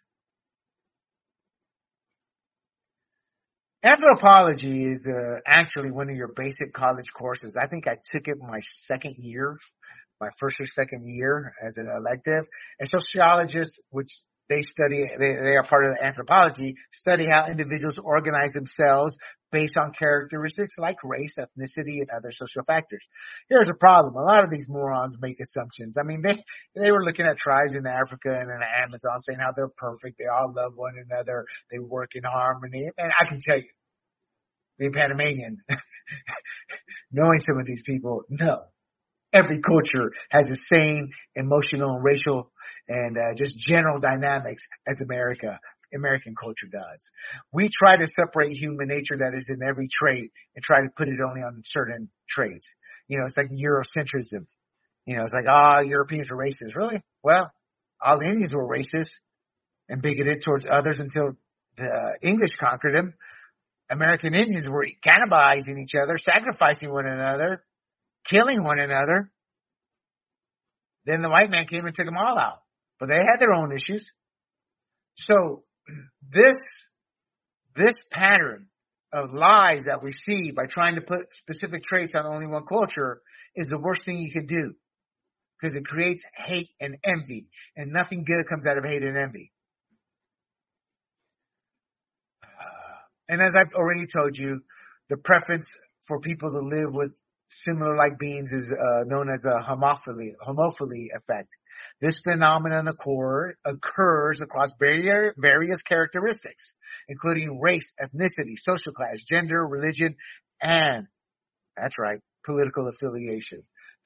Anthropology is uh, actually one of your basic college courses. I think I took it my second year, my first or second year as an elective. And sociologists, which they study, they, they are part of the anthropology, study how individuals organize themselves based on characteristics like race, ethnicity, and other social factors. Here's a problem. A lot of these morons make assumptions. I mean, they, they were looking at tribes in Africa and in the Amazon saying how they're perfect. They all love one another. They work in harmony. And I can tell you, being Panamanian, knowing some of these people, no. Every culture has the same emotional and racial and uh, just general dynamics as America. American culture does. We try to separate human nature that is in every trait and try to put it only on certain traits. You know, it's like Eurocentrism. You know, it's like, ah, oh, Europeans are racist. Really? Well, all the Indians were racist and bigoted towards others until the English conquered them. American Indians were cannibalizing each other, sacrificing one another, killing one another. Then the white man came and took them all out. But they had their own issues. So this, this pattern of lies that we see by trying to put specific traits on only one culture is the worst thing you can do, because it creates hate and envy, and nothing good comes out of hate and envy. And as I've already told you, the preference for people to live with similar like beings is uh, known as a homophily, homophily effect. This phenomenon occurs across various characteristics, including race, ethnicity, social class, gender, religion, and, that's right, political affiliation.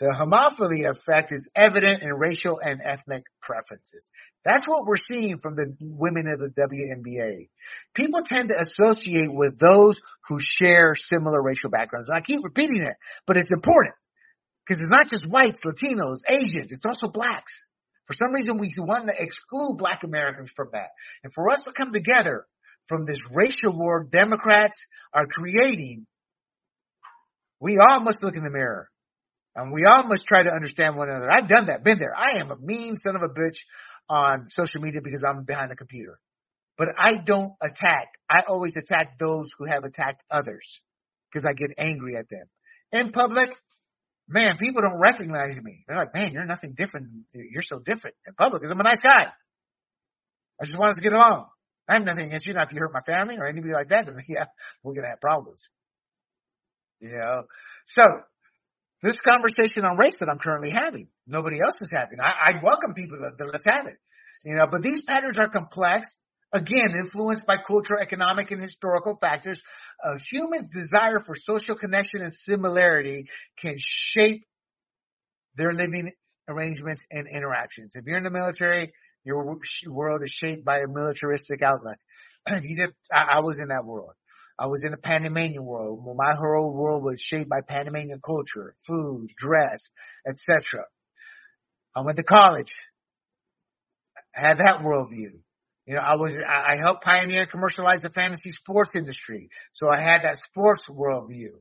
The homophily effect is evident in racial and ethnic preferences. That's what we're seeing from the women of the W N B A. People tend to associate with those who share similar racial backgrounds. And I keep repeating it, but it's important because it's not just whites, Latinos, Asians. It's also blacks. For some reason, we want to exclude black Americans from that. And for us to come together from this racial war Democrats are creating, we all must look in the mirror. And we all must try to understand one another. I've done that, been there. I am a mean son of a bitch on social media because I'm behind a computer. But I don't attack. I always attack those who have attacked others because I get angry at them. In public, man, people don't recognize me. They're like, man, you're nothing different. You're so different. In public, because I'm a nice guy. I just want us to get along. I have nothing against you. Now, if you hurt my family or anybody like that, then yeah, we're going to have problems. You know? So, this conversation on race that I'm currently having, nobody else is having. I, I welcome people to, to let's have it. You know, but these patterns are complex, again, influenced by cultural, economic, and historical factors. A human's desire for social connection and similarity can shape their living arrangements and interactions. If you're in the military, your world is shaped by a militaristic outlook. You did, I, I was in that world. I was in the Panamanian world. My whole world was shaped by Panamanian culture, food, dress, et cetera. I went to college. I had that worldview. You know, I was, I helped pioneer and commercialize the fantasy sports industry. So I had that sports worldview.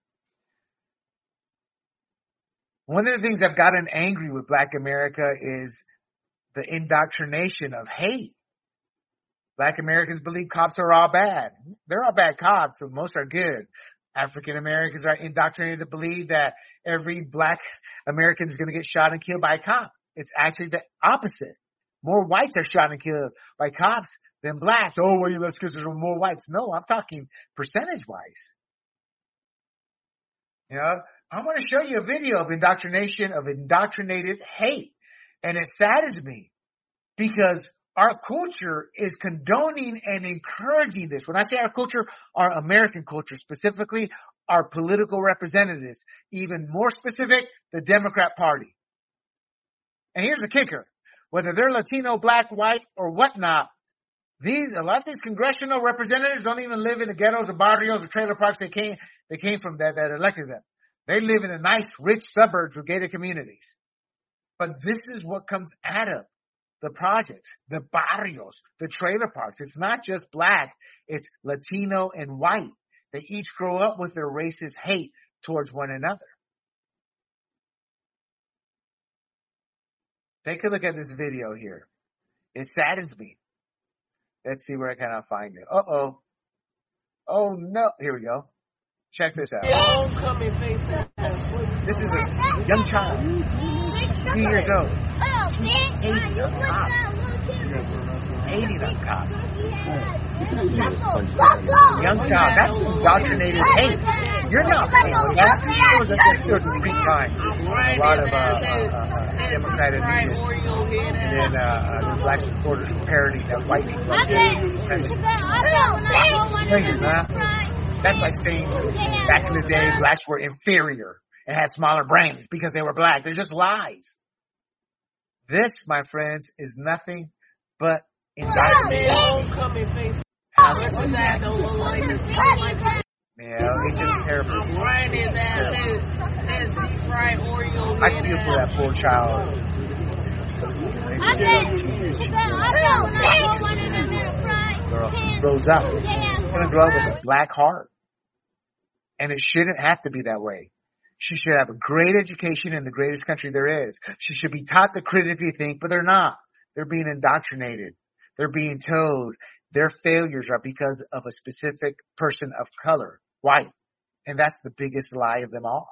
One of the things I've gotten angry with Black America is the indoctrination of hate. Black Americans believe cops are all bad. They're all bad cops, but most are good. African Americans are indoctrinated to believe that every Black American is going to get shot and killed by a cop. It's actually the opposite. More whites are shot and killed by cops than blacks. Oh, well, that's because there's more whites. No, I'm talking percentage-wise. You know, I want to show you a video of indoctrination, of indoctrinated hate. And it saddens me because our culture is condoning and encouraging this. When I say our culture, our American culture, specifically our political representatives, even more specific, the Democrat Party. And here's the kicker. Whether they're Latino, black, white, or whatnot, these, a lot of these congressional representatives don't even live in the ghettos or barrios or trailer parks they came, they came from that, that elected them. They live in the nice, rich suburbs with gated communities. But this is what comes out of the projects, the barrios, the trailer parks. It's not just black, it's Latino and white. They each grow up with their racist hate towards one another. Take a look at this video here. It saddens me. Let's see where I cannot find it. Uh-oh. Oh, no. Here we go. Check this out. This is a young child. Three years old. Hating a cop. Hating a cop. Young child. That's indoctrinated hate. You're not playing with that. It was a street time. A lot of uh, uh, uh, Democratic leaders and then uh, uh, the black supporters were parodying that white people are doing. That's like saying back in the day, blacks were inferior and had smaller brains because they were black. They're just lies. This, my friends, is nothing but indoctrination. Yeah, it's just terrible. I feel for that poor child. Girl grows up. She's gonna grow up with a black heart. And it shouldn't have to be that way. She should have a great education in the greatest country there is. She should be taught to critically think, but they're not. They're being indoctrinated. They're being told their failures are because of a specific person of color, white. And that's the biggest lie of them all.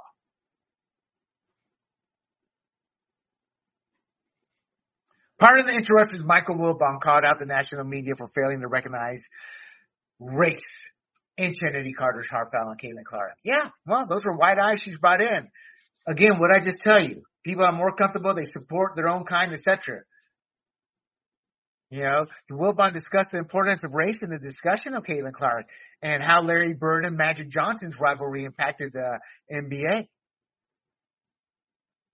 Part of the interest is Michael Wilbon called out the national media for failing to recognize race in Trinity Carter's heartfelt and Caitlin Clark. Yeah, well, those were white eyes she's brought in. Again, what I just tell you, people are more comfortable, they support their own kind, et cetera. You know, Wilbon discussed the importance of race in the discussion of Caitlin Clark and how Larry Bird and Magic Johnson's rivalry impacted the N B A.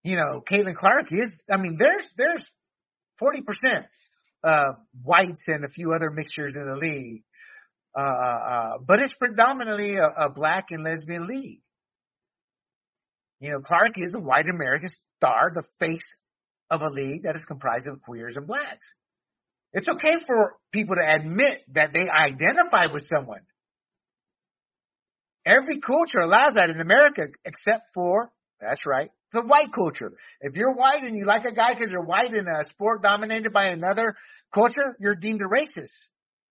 You know, Caitlin Clark is, I mean, there's, there's forty percent, uh, whites and a few other mixtures in the league. Uh, uh, but it's predominantly a, a black and lesbian league. You know, Clark is a white American star, the face of a league that is comprised of queers and blacks. It's okay for people to admit that they identify with someone. Every culture allows that in America, except for, that's right, the white culture. If you're white and you like a guy because you're white in a sport dominated by another culture, you're deemed a racist.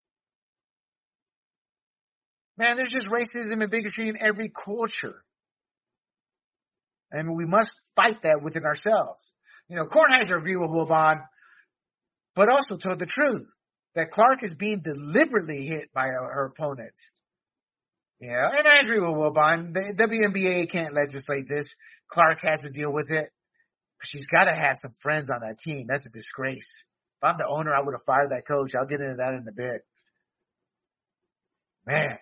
Man, there's just racism and bigotry in every culture. And we must fight that within ourselves. You know, Kornheiser agreed with Wilbon, but also told the truth that Clark is being deliberately hit by her, her opponents. Yeah, and I agree with Wilbon. The W N B A can't legislate this. Clark has to deal with it. She's got to have some friends on that team. That's a disgrace. If I'm the owner, I would have fired that coach. I'll get into that in a bit. Man.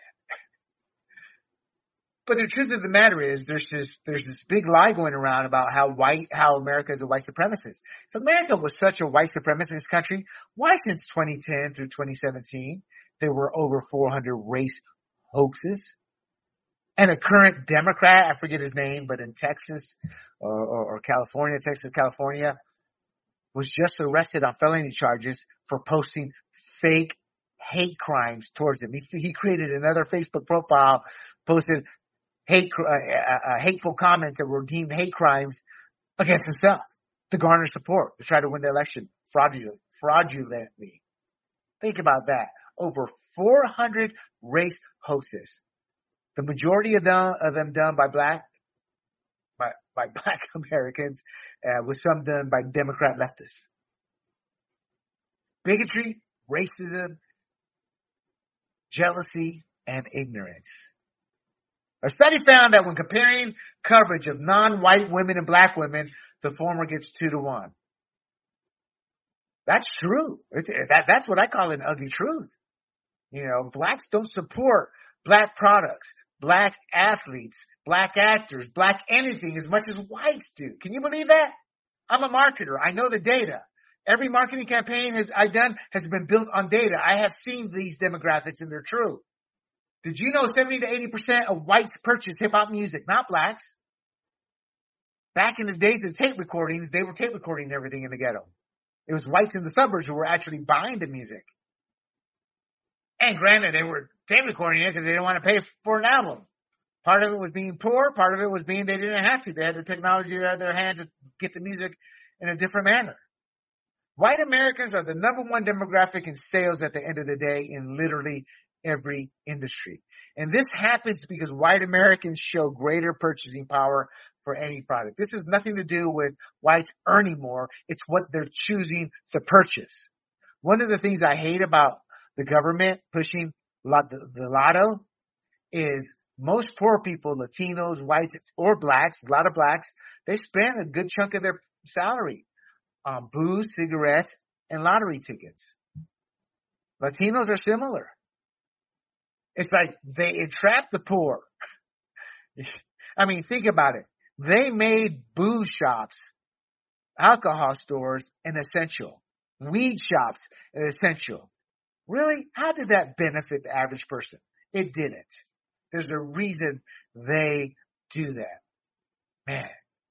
But the truth of the matter is, there's this, there's this big lie going around about how white, how America is a white supremacist. If America was such a white supremacist country, why since twenty ten through twenty seventeen, there were over four hundred race hoaxes? And a current Democrat, I forget his name, but in Texas or, or, or California, Texas, California, was just arrested on felony charges for posting fake hate crimes towards him. He, he created another Facebook profile, posted hate, uh, uh, hateful comments that were deemed hate crimes against himself to garner support, to try to win the election fraudulent, fraudulently. Think about that. Over four hundred race hoaxes. The majority of them, of them done by black, by, by black Americans, uh, with some done by Democrat leftists. Bigotry, racism, jealousy, and ignorance. A study found that when comparing coverage of non-white women and black women, the former gets two to one. That's true. It's, that, that's what I call an ugly truth. You know, blacks don't support black products, black athletes, black actors, black anything as much as whites do. Can you believe that? I'm a marketer. I know the data. Every marketing campaign has I've done has been built on data. I have seen these demographics and they're true. Did you know seventy to eighty percent of whites purchase hip hop music, not blacks? Back in the days of tape recordings, they were tape recording everything in the ghetto. It was whites in the suburbs who were actually buying the music. And granted, they were tape recording it because they didn't want to pay for an album. Part of it was being poor. Part of it was being they didn't have to. They had the technology at their hands to get the music in a different manner. White Americans are the number one demographic in sales at the end of the day in literally every industry. And this happens because white Americans show greater purchasing power for any product. This has nothing to do with whites earning more. It's what they're choosing to purchase. One of the things I hate about the government pushing the, the lotto is most poor people, Latinos, whites, or blacks, a lot of blacks, they spend a good chunk of their salary on booze, cigarettes, and lottery tickets. Latinos are similar. It's like they entrap the poor. I mean, think about it. They made booze shops, alcohol stores, an essential. Weed shops, an essential. Really? How did that benefit the average person? It didn't. There's a reason they do that. Man.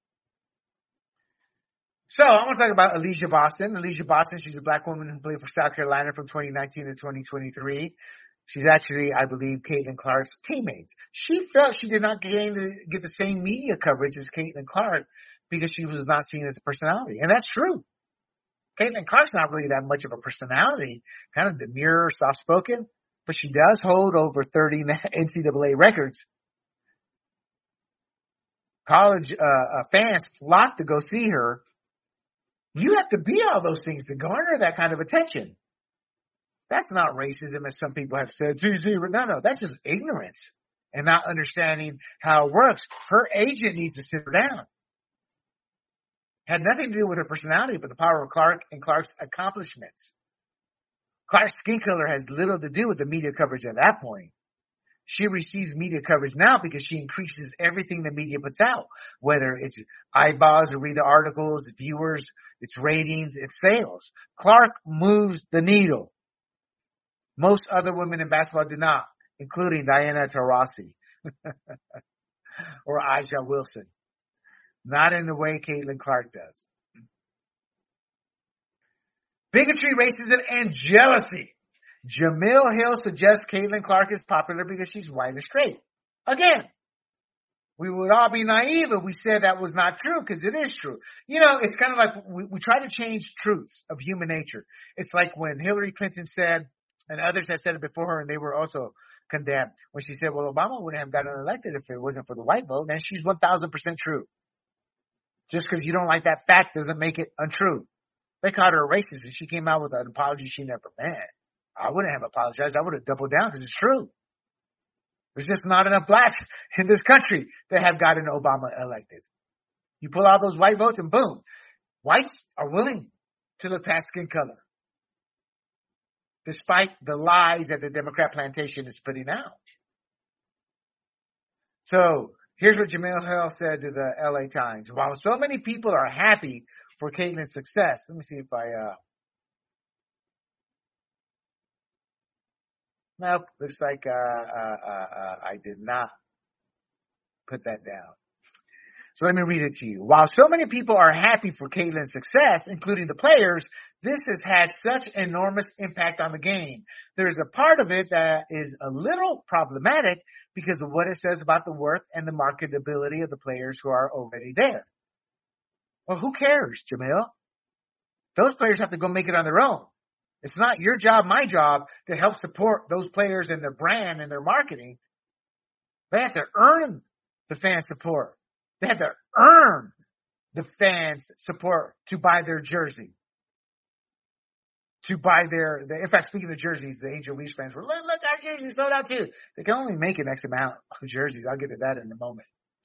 So I want to talk about A'Leisha Boston. A'Leisha Boston, she's a black woman who played for South Carolina from twenty nineteen to twenty twenty-three. She's actually, I believe, Caitlin Clark's teammate. She felt she did not gain the, get the same media coverage as Caitlin Clark because she was not seen as a personality. And that's true. Caitlin Clark's not really that much of a personality, kind of demure, soft-spoken, but she does hold over thirty N C double A records. College uh, fans flock to go see her. You have to be all those things to garner that kind of attention. That's not racism, as some people have said. No, no, that's just ignorance and not understanding how it works. Her agent needs to sit her down. Had nothing to do with her personality, but the power of Clark and Clark's accomplishments. Clark's skin color has little to do with the media coverage at that point. She receives media coverage now because she increases everything the media puts out, whether it's eyeballs who read the articles, viewers, it's ratings, it's sales. Clark moves the needle. Most other women in basketball do not, including Diana Taurasi or A'ja Wilson. Not in the way Caitlin Clark does. Bigotry, racism, and jealousy. Jemele Hill suggests Caitlin Clark is popular because she's white and straight. Again, we would all be naive if we said that was not true, because it is true. You know, it's kind of like we, we try to change truths of human nature. It's like when Hillary Clinton said, and others had said it before her, and they were also condemned, when she said, well, Obama wouldn't have gotten elected if it wasn't for the white vote. And she's one thousand percent true. Just because you don't like that fact doesn't make it untrue. They called her a racist, and she came out with an apology she never meant. I wouldn't have apologized. I would have doubled down because it's true. There's just not enough blacks in this country that have gotten Obama elected. You pull out those white votes and boom, whites are willing to look past skin color, despite the lies that the Democrat plantation is putting out. So here's what Jemele Hill said to the L A Times. While so many people are happy for Caitlin's success, let me see if I, uh, Nope, looks like uh, uh, uh, uh, I did not put that down. So let me read it to you. While so many people are happy for Caitlin's success, including the players, this has had such enormous impact on the game. There is a part of it that is a little problematic because of what it says about the worth and the marketability of the players who are already there. Well, who cares, Jemele? Those players have to go make it on their own. It's not your job, my job, to help support those players and their brand and their marketing. They have to earn the fan support. They have to earn the fans' support to buy their jersey. To buy their, the, in fact, speaking of jerseys, the Angel Reese fans were, look, look, our jersey sold out too. They can only make an X amount of jerseys. I'll get to that in a moment.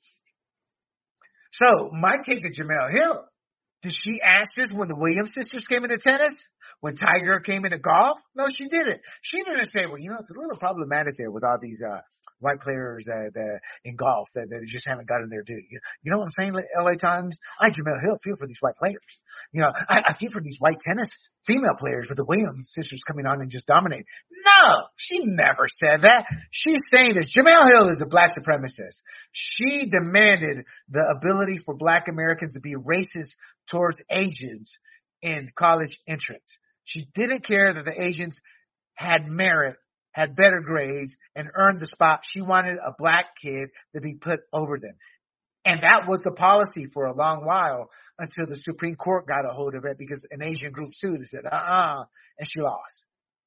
So, my take to Jemele Hill. Did she ask this when the Williams sisters came into tennis? When Tiger came into golf? No, she didn't. She didn't say, well, you know, it's a little problematic there with all these uh white players uh, that, in golf that, that just haven't gotten their due. You, you know what I'm saying, L A Times? I, Jemele Hill, feel for these white players. You know, I, I feel for these white tennis female players with the Williams sisters coming on and just dominating. No, she never said that. She's saying this. Jemele Hill is a black supremacist. She demanded the ability for black Americans to be racist towards Asians in college entrance. She didn't care that the Asians had merit, had better grades, and earned the spot. She wanted a black kid to be put over them. And that was the policy for a long while until the Supreme Court got a hold of it because an Asian group sued and said, uh-uh, and she lost.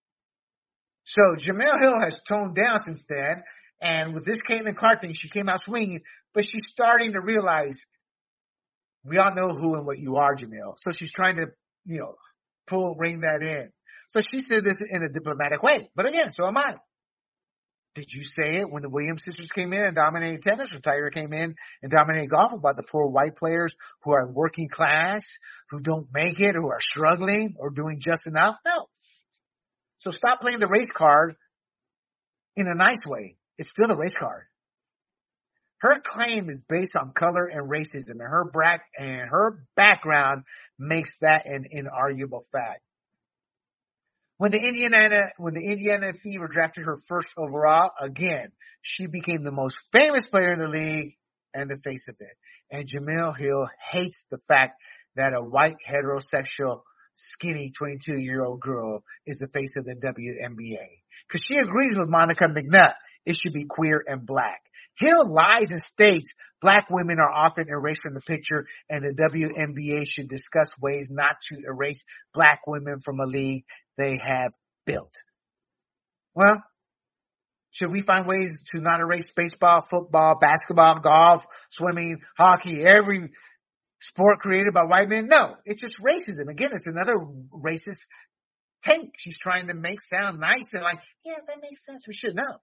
So Jemele Hill has toned down since then. And with this Caitlin Clark thing, she came out swinging, but she's starting to realize we all know who and what you are, Jemele. So she's trying to, you know, pull, ring that in. So she said this in a diplomatic way. But again, so am I. Did you say it when the Williams sisters came in and dominated tennis, or Tiger came in and dominated golf, about the poor white players who are working class, who don't make it, who are struggling or doing just enough? No. So stop playing the race card in a nice way. It's still a race card. Her claim is based on color and racism, and her bra- and her background makes that an inarguable fact. When the Indiana, when the Indiana Fever drafted her first overall, again, she became the most famous player in the league and the face of it. And Jemele Hill hates the fact that a white heterosexual skinny twenty-two-year-old girl is the face of the W N B A. Because she agrees with Monica McNutt. It should be queer and black. Hill lies and states black women are often erased from the picture, and the W N B A should discuss ways not to erase black women from a league they have built. Well, should we find ways to not erase baseball, football, basketball, golf, swimming, hockey, every sport created by white men? No, it's just racism. Again, it's another racist take. She's trying to make sound nice and like, yeah, that makes sense. We should know.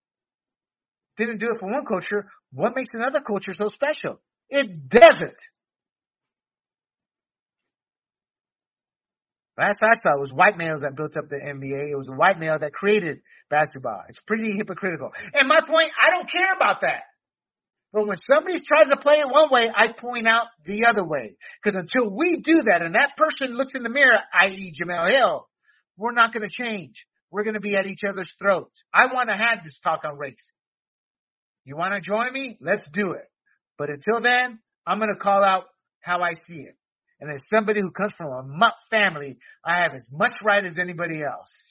Didn't do it for one culture. What makes another culture so special? It doesn't. Last I saw, it was white males that built up the N B A. It was a white male that created basketball. It's pretty hypocritical. And my point, I don't care about that. But when somebody tries to play it one way, I point out the other way. Because until we do that and that person looks in the mirror, that is. Jemele Hill, we're not going to change. We're going to be at each other's throats. I want to have this talk on race. You want to join me? Let's do it. But until then, I'm going to call out how I see it. And as somebody who comes from a mutt family, I have as much right as anybody else.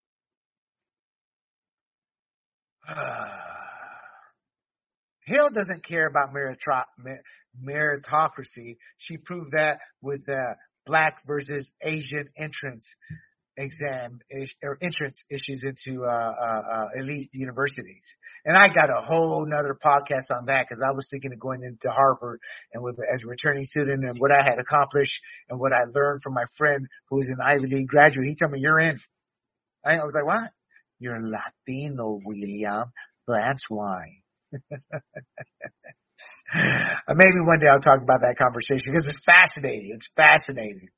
Hill doesn't care about meritocracy. She proved that with the black versus Asian entrance exam or entrance issues into uh, uh, uh, elite universities. And I got a whole nother podcast on that because I was thinking of going into Harvard and with as a returning student and what I had accomplished and what I learned from my friend who was an Ivy League graduate. He told me, you're in. I was like, what? You're Latino, William. That's why. Maybe one day I'll talk about that conversation because it's fascinating. It's fascinating.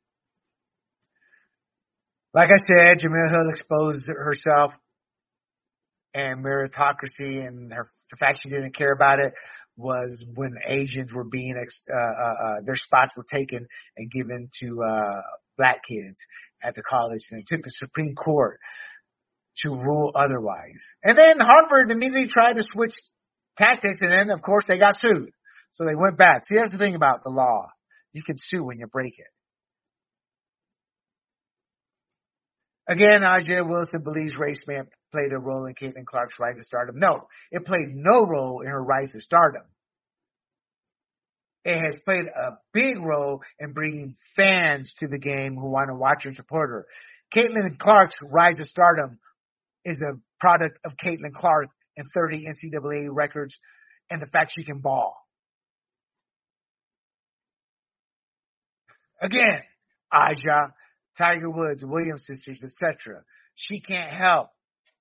Like I said, Jemele Hill exposed herself and meritocracy, and her, the fact she didn't care about it was when Asians were being, uh, uh, their spots were taken and given to uh, black kids at the college, and it took the Supreme Court to rule otherwise. And then Harvard immediately tried to switch tactics, and then, of course, they got sued. So they went back. See, that's the thing about the law. You can sue when you break it. Again, A'ja Wilson believes race may have played a role in Caitlin Clark's rise to stardom. No, it played no role in her rise to stardom. It has played a big role in bringing fans to the game who want to watch and support her. Caitlin Clark's rise to stardom is a product of Caitlin Clark and thirty N C double A records and the fact she can ball. Again, A'ja, Tiger Woods, Williams sisters, et cetera. She can't help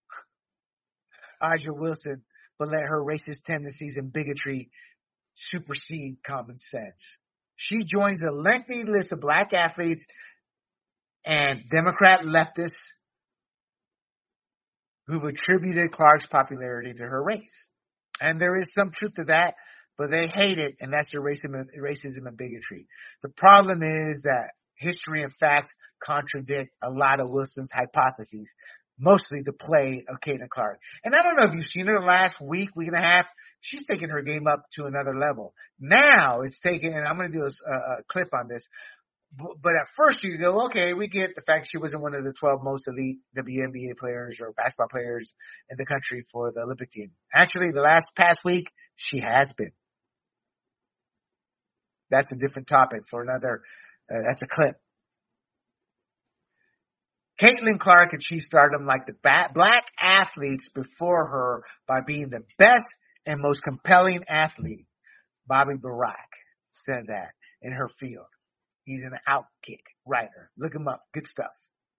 A'ja Wilson but let her racist tendencies and bigotry supersede common sense. She joins a lengthy list of black athletes and Democrat leftists who've attributed Clark's popularity to her race. And there is some truth to that, but they hate it, and that's their racism, racism and bigotry. The problem is that history and facts contradict a lot of Wilson's hypotheses, mostly the play of Caitlin Clark. And I don't know if you've seen her the last week, week and a half. She's taken her game up to another level. Now it's taken, and I'm going to do a, a clip on this, but at first you go, okay, we get the fact she wasn't one of the twelve most elite W N B A players or basketball players in the country for the Olympic team. Actually, the last past week, she has been. That's a different topic for another, uh, that's a clip. Caitlin Clark achieved stardom like the ba- black athletes before her by being the best and most compelling athlete. Bobby Barack said that in her field. He's an Outkick writer. Look him up. Good stuff.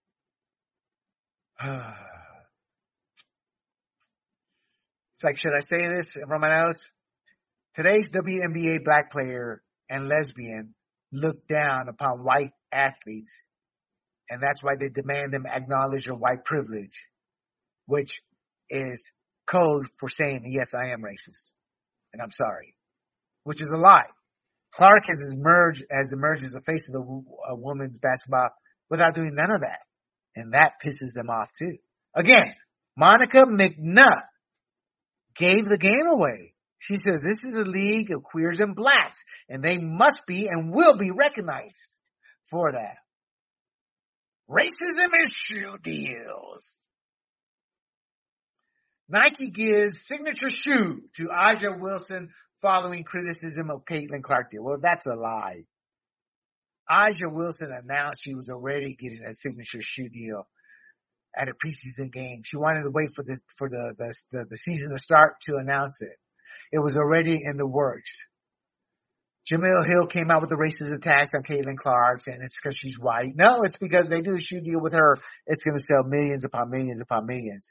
It's like, should I say this from my notes? Today's W N B A black player and lesbian look down upon white athletes, and that's why they demand them acknowledge their white privilege, which is code for saying, yes, I am racist, and I'm sorry, which is a lie. Clark has emerged, has emerged as the face of the uh, women's basketball without doing none of that. And that pisses them off too. Again, Monica McNutt gave the game away. She says this is a league of queers and blacks, and they must be and will be recognized for that. Racism and shoe deals. Nike gives signature shoe to A'ja Wilson following criticism of Caitlin Clark deal. Well, that's a lie. A'ja Wilson announced she was already getting a signature shoe deal at a preseason game. She wanted to wait for the for the the, the, the season to start to announce it. It was already in the works. Jemele Hill came out with the racist attacks on Caitlin Clark, and it's because she's white. No, it's because they do a shoe deal with her. It's going to sell millions upon millions upon millions.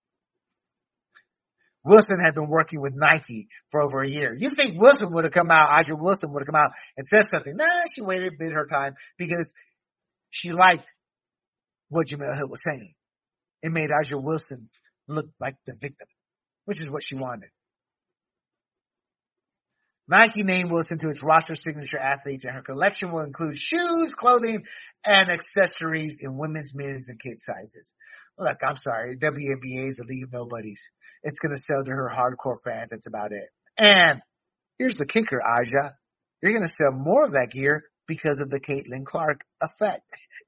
Wilson had been working with Nike for over a year. You think Wilson would have come out, A'ja Wilson would have come out and said something. Nah, she waited, bid her time because she liked what Jamel Hill was saying. It made Aja Wilson look like the victim, which is what she wanted. Nike named Wilson to its roster signature athletes, and her collection will include shoes, clothing, and accessories in women's, men's, and kids sizes. Look, I'm sorry. W N B A is a league of nobodies. It's going to sell to her hardcore fans. That's about it. And here's the kicker, Aja. You're going to sell more of that gear because of the Caitlin Clark effect.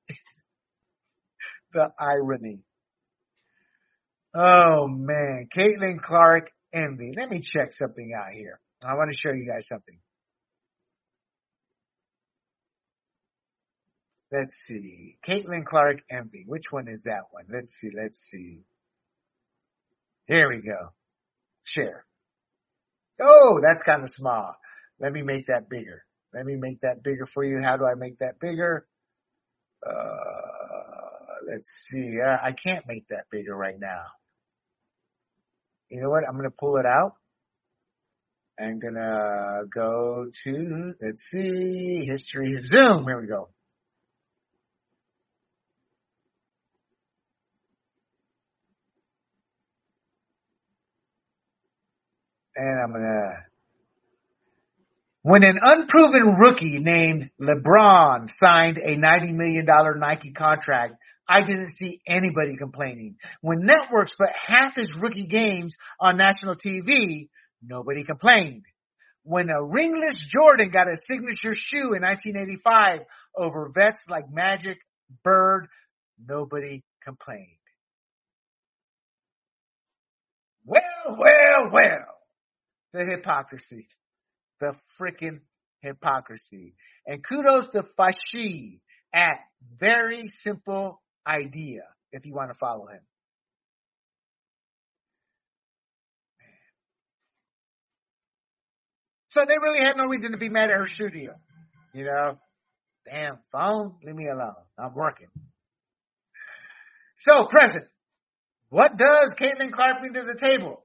The irony. Oh, man. Caitlin Clark envy. Let me check something out here. I want to show you guys something. Let's see. Caitlin Clark envy. Which one is that one? Let's see. Let's see. Here we go. Share. Oh, that's kind of small. Let me make that bigger. Let me make that bigger for you. How do I make that bigger? Uh, let's see. Uh, I can't make that bigger right now. You know what? I'm going to pull it out. I'm going to go to, let's see, history, Zoom. Here we go. And I'm going to, when an unproven rookie named LeBron signed a ninety million dollars Nike contract, I didn't see anybody complaining. When networks put half his rookie games on national T V, nobody complained. When a ringless Jordan got a signature shoe in nineteen eighty-five over vets like Magic, Bird, nobody complained. Well, well, well. The hypocrisy. The freaking hypocrisy. And kudos to Fashi at Very Simple Idea, if you want to follow him. So they really had no reason to be mad at her shoe deal. You know, damn phone, leave me alone. I'm working. So, present. What does Caitlin Clark bring to the table?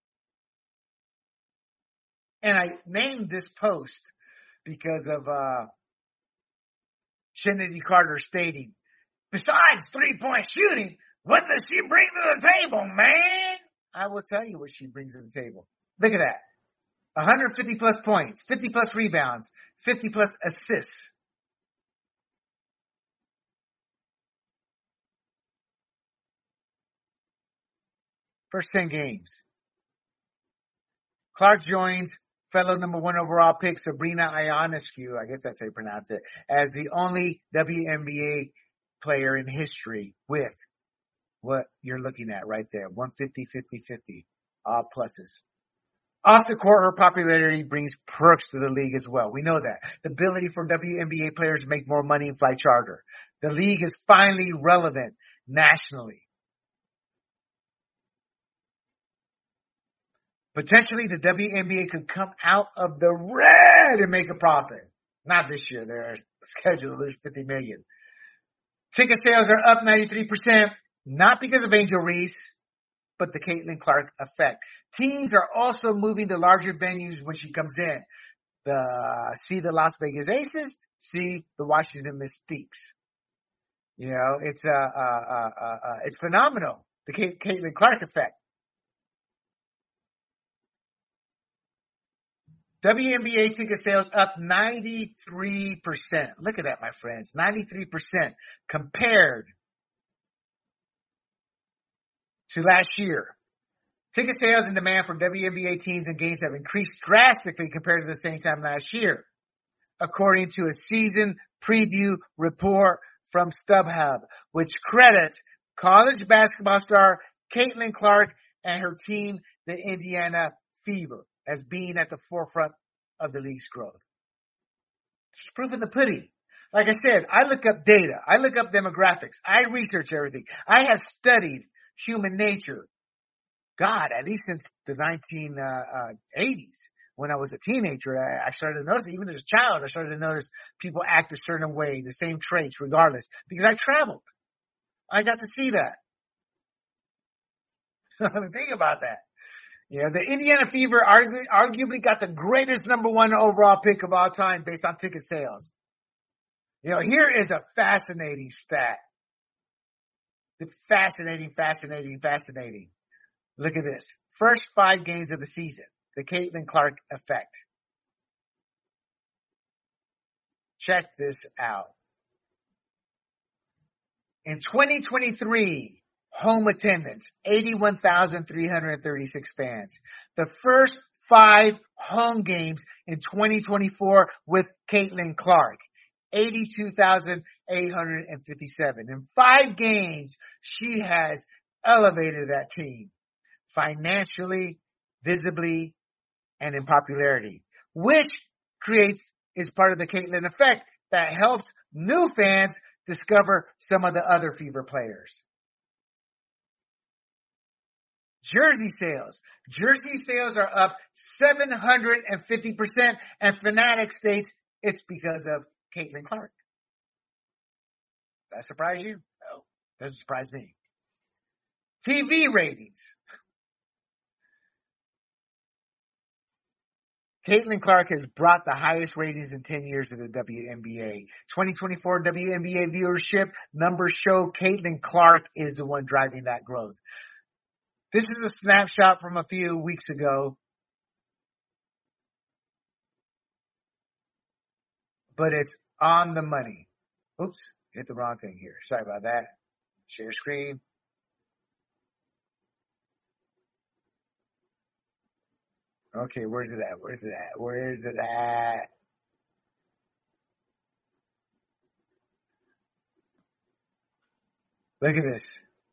And I named this post because of uh, Trinity Carter stating, besides three-point shooting, what does she bring to the table, man? I will tell you what she brings to the table. Look at that. one hundred fifty plus points, fifty plus rebounds, fifty plus assists. First ten games. Clark joins fellow number one overall pick Sabrina Ionescu, I guess that's how you pronounce it, as the only W N B A player in history with what you're looking at right there, one fifty, fifty, fifty, all pluses. Off the court, her popularity brings perks to the league as well. We know that. The ability for W N B A players to make more money and fly charter. The league is finally relevant nationally. Potentially, the W N B A could come out of the red and make a profit. Not this year. They're scheduled to lose fifty million dollars. Ticket sales are up ninety-three percent, not because of Angel Reese, but the Caitlin Clark effect. Teams are also moving to larger venues when she comes in. The see the Las Vegas Aces, see the Washington Mystiques. You know, it's uh, uh, uh, uh, uh it's phenomenal. The Caitlin Clark effect. W N B A ticket sales up ninety-three percent. Look at that, my friends. ninety-three percent compared to last year. Ticket sales and demand for W N B A teams and games have increased drastically compared to the same time last year, according to a season preview report from StubHub, which credits college basketball star Caitlin Clark and her team, the Indiana Fever, as being at the forefront of the league's growth. It's proof in the pudding. Like I said, I look up data. I look up demographics. I research everything. I have studied human nature. God, at least since the nineteen eighties, when I was a teenager, I, I started to notice, even as a child, I started to notice people act a certain way, the same traits regardless, because I traveled. I got to see that. Think about that. Yeah, the Indiana Fever argu- arguably got the greatest number one overall pick of all time based on ticket sales. You know, here is a fascinating stat. Fascinating, fascinating, fascinating. Look at this. First five games of the season. The Caitlin Clark effect. Check this out. In twenty twenty-three, home attendance, eighty-one thousand three hundred thirty-six fans. The first five home games in twenty twenty-four with Caitlin Clark, eighty-two thousand eight hundred fifty-seven. In five games, she has elevated that team financially, visibly, and in popularity, which creates, is part of the Caitlin effect that helps new fans discover some of the other Fever players. Jersey sales. Jersey sales are up seven hundred fifty percent, and Fanatics states it's because of Caitlin Clark. That surprise you? No, doesn't surprise me. T V ratings. Caitlin Clark has brought the highest ratings in ten years of the W N B A. twenty twenty-four W N B A viewership numbers show Caitlin Clark is the one driving that growth. This is a snapshot from a few weeks ago, but it's on the money. Oops, hit the wrong thing here. Sorry about that. Share screen. Okay, where's it at? Where's it at? Where's it at? Look at this.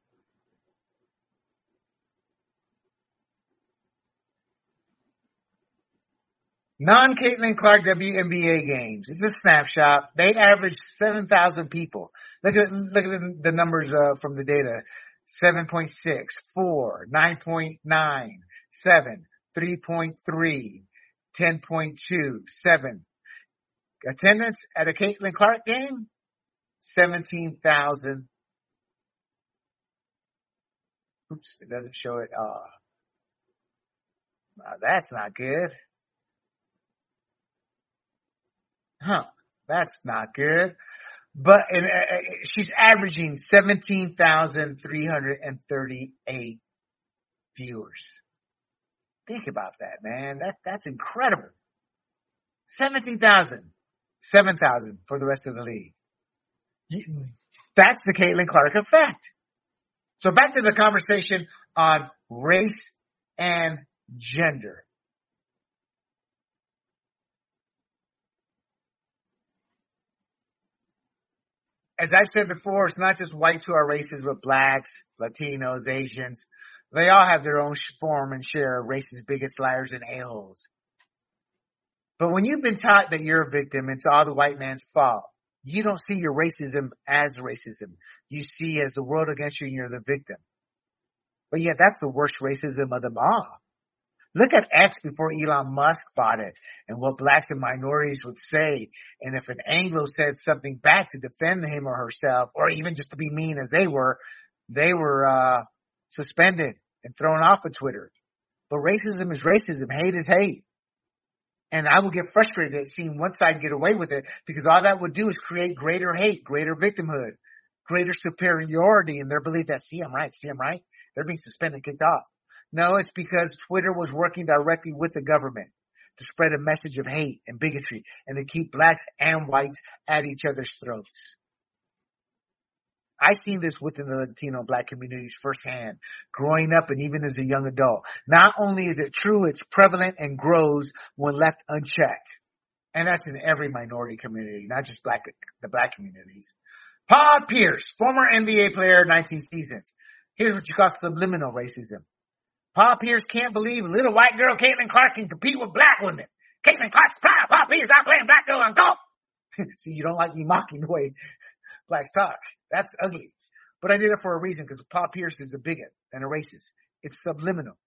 Non-Caitlin Clark W N B A games. It's a snapshot. They average seven thousand people. Look at look at the, the numbers uh, from the data. seven point six, four, nine point nine, seven, three point three, ten point two, seven. Attendance at a Caitlin Clark game, seventeen thousand. Oops, it doesn't show it. Uh, uh, that's not good. Huh, that's not good. But uh, she's averaging seventeen thousand three hundred thirty-eight viewers. Think about that, man. That That's incredible. seventeen thousand. seven thousand for the rest of the league. That's the Caitlin Clark effect. So back to the conversation on race and gender. As I've said before, it's not just whites who are racist, but blacks, Latinos, Asians. They all have their own form and share of racist, bigots, liars, and a-holes. But when you've been taught that you're a victim, it's all the white man's fault. You don't see your racism as racism. You see as the world against you and you're the victim. But yet that's the worst racism of them all. Look at X before Elon Musk bought it and what blacks and minorities would say. And if an Anglo said something back to defend him or herself, or even just to be mean as they were, they were uh suspended and thrown off of Twitter. But racism is racism. Hate is hate. And I will get frustrated at seeing one side get away with it because all that would do is create greater hate, greater victimhood, greater superiority in their belief that, see, I'm right, see, I'm right. They're being suspended, kicked off. No, it's because Twitter was working directly with the government to spread a message of hate and bigotry and to keep blacks and whites at each other's throats. I've seen this within the Latino black communities firsthand, growing up and even as a young adult. Not only is it true, it's prevalent and grows when left unchecked. And that's in every minority community, not just black, the black communities. Paul Pierce, former N B A player, nineteen seasons. Here's what you call subliminal racism. Paul Pierce can't believe little white girl Caitlin Clark can compete with black women. Caitlin Clark's proud. Paul Pierce out playing black girl on golf. See, you don't like me mocking the way blacks talk. That's ugly. But I did it for a reason because Paul Pierce is a bigot and a racist. It's subliminal.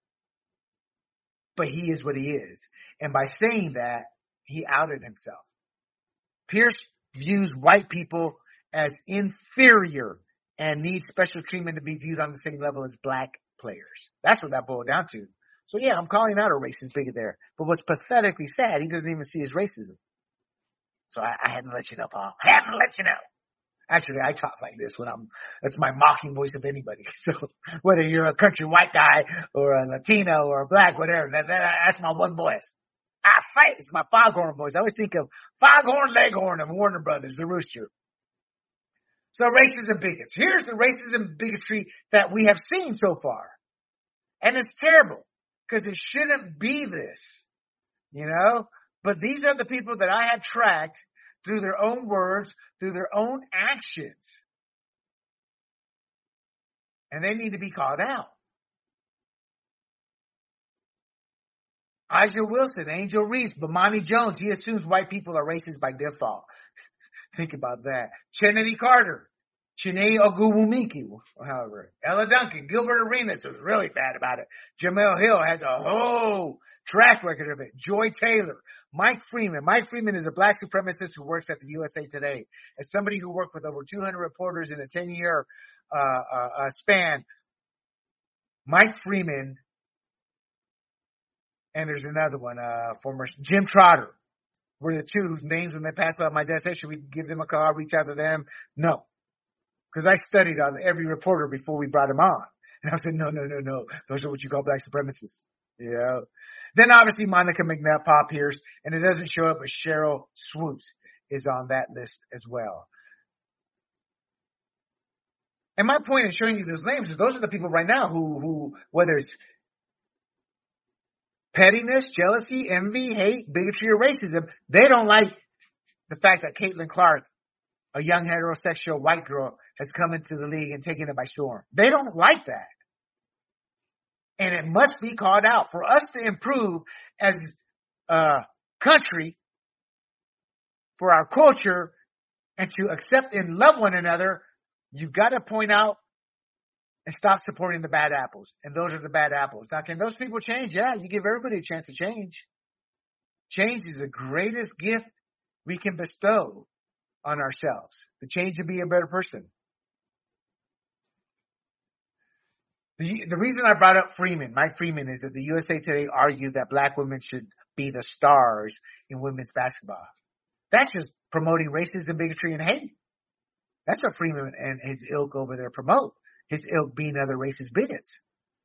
But he is what he is. And by saying that, he outed himself. Pierce views white people as inferior and needs special treatment to be viewed on the same level as black players. That's what that boiled down to. So yeah, I'm calling out a racist bigot there. But what's pathetically sad, he doesn't even see his racism. So I, I had to let you know, Paul. I had to let you know. Actually, I talk like this when I'm, that's my mocking voice of anybody. So whether you're a country white guy or a Latino or a black, whatever, that, that, that's my one voice. I fight. It's my foghorn voice. I always think of Foghorn Leghorn of Warner Brothers, the rooster. So racism bigots. Here's the racism bigotry that we have seen so far. And it's terrible because it shouldn't be this, you know, but these are the people that I have tracked through their own words, through their own actions. And they need to be called out. Aja Wilson, Angel Reese, Bomani Jones, he assumes white people are racist by default. Think about that. Kennedy Carter, Chiney Ogumumiki, however. Ella Duncan, Gilbert Arenas was really bad about it. Jamel Hill has a whole track record of it. Joy Taylor, Mike Freeman. Mike Freeman is a black supremacist who works at the U S A Today. As somebody who worked with over two hundred reporters in a ten-year uh, uh, uh, span, Mike Freeman, and there's another one, uh, former Jim Trotter, were the two whose names when they passed by my desk said, should we give them a call, reach out to them? No. Because I studied on every reporter before we brought him on. And I said, no, no, no, no. Those are what you call black supremacists. Yeah. Then obviously Monica McNutt, Paul Pierce, and it doesn't show up, but Cheryl Swoops is on that list as well. And my point in showing you those names is those are the people right now who, who, whether it's pettiness, jealousy, envy, hate, bigotry, or racism, they don't like the fact that Caitlin Clark, a young heterosexual white girl, has come into the league and taken it by storm. They don't like that. And it must be called out. For us to improve as a country, for our culture, and to accept and love one another, you've got to point out and stop supporting the bad apples. And those are the bad apples. Now, can those people change? Yeah, you give everybody a chance to change. Change is the greatest gift we can bestow on ourselves. The change to be a better person. The, the reason I brought up Freeman, Mike Freeman, is that the U S A Today argued that black women should be the stars in women's basketball. That's just promoting racism, bigotry, and hate. That's what Freeman and his ilk over there promote. His ilk being other racist bigots.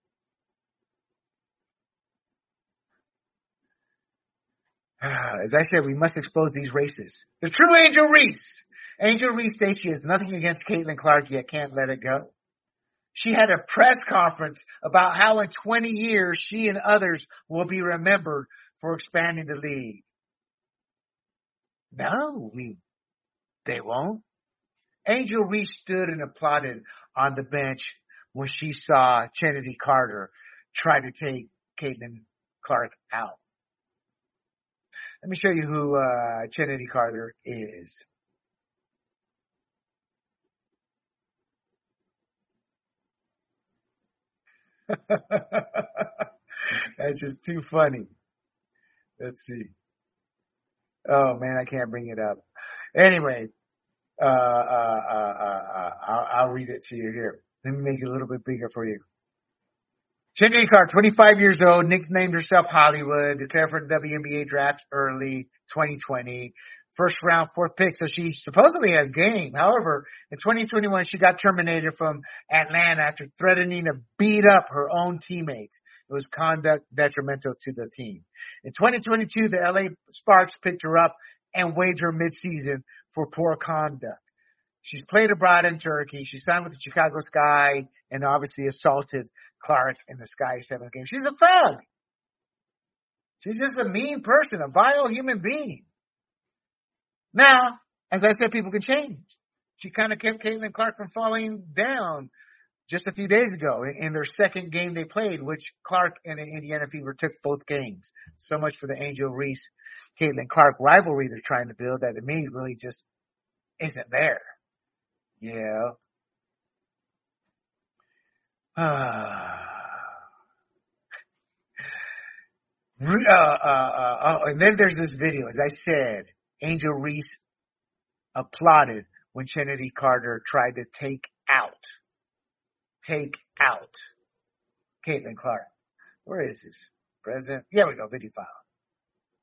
As I said, we must expose these racists. The true Angel Reese. Angel Reese states she has nothing against Caitlin Clark, yet can't let it go. She had a press conference about how in twenty years she and others will be remembered for expanding the league. No, we, they won't. Angel Reese stood and applauded on the bench when she saw Kennedy Carter try to take Caitlin Clark out. Let me show you who uh, Kennedy Carter is. That's just too funny. Let's see. Oh man, I can't bring it up. Anyway, uh, uh, uh, uh, I'll, I'll read it to you here. Let me make it a little bit bigger for you. Kennedy Carter, twenty-five years old, nicknamed herself Hollywood, declared for the W N B A draft early twenty twenty. First round, fourth pick, so she supposedly has game. However, in twenty twenty-one, she got terminated from Atlanta after threatening to beat up her own teammates. It was conduct detrimental to the team. In twenty twenty-two, the L A Sparks picked her up and waived her midseason for poor conduct. She's played abroad in Turkey. She signed with the Chicago Sky and obviously assaulted Clark in the Sky seventh game. She's a thug. She's just a mean person, a vile human being. Now, as I said, people can change. She kind of kept Caitlin Clark from falling down just a few days ago in their second game they played, which Clark and the Indiana Fever took both games. So much for the Angel Reese, Caitlin Clark rivalry they're trying to build that to me really just isn't there. Yeah. Uh, uh, uh, uh, and then there's this video. As I said, Angel Reese applauded when Kennedy Carter tried to take out, take out Caitlin Clark. Where is this? President? Here we go, video file.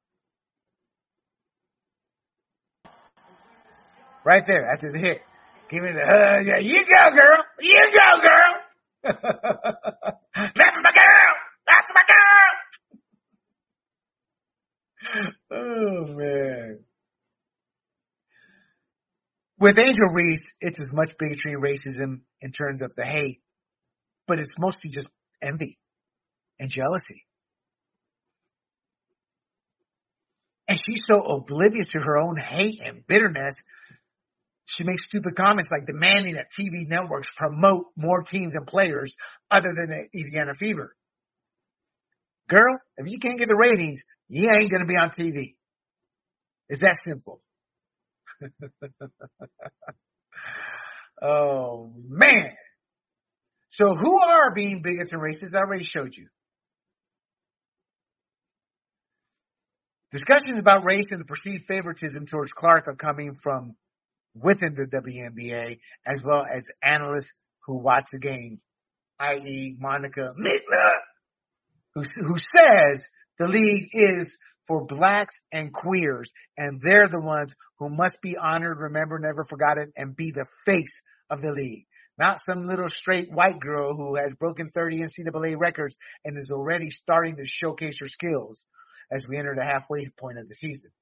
Right there, after the hit. Give me the hug. Yeah, you go, girl. You go, girl. That's my girl. That's my girl. Oh, man. With Angel Reese, it's as much bigotry and racism in terms of the hate, but it's mostly just envy and jealousy. And she's so oblivious to her own hate and bitterness, she makes stupid comments like demanding that T V networks promote more teams and players other than the Indiana Fever. Girl, if you can't get the ratings, you ain't going to be on T V. It's that simple. Oh, man. So who are being bigots and racists? I already showed you. Discussions about race and the perceived favoritism towards Clark are coming from within the W N B A, as well as analysts who watch the game, that is. Monica Mitler, who, who says the league is for blacks and queers, and they're the ones who must be honored, remembered, never forgotten, and be the face of the league. Not some little straight white girl who has broken thirty N C double A records and is already starting to showcase her skills as we enter the halfway point of the season.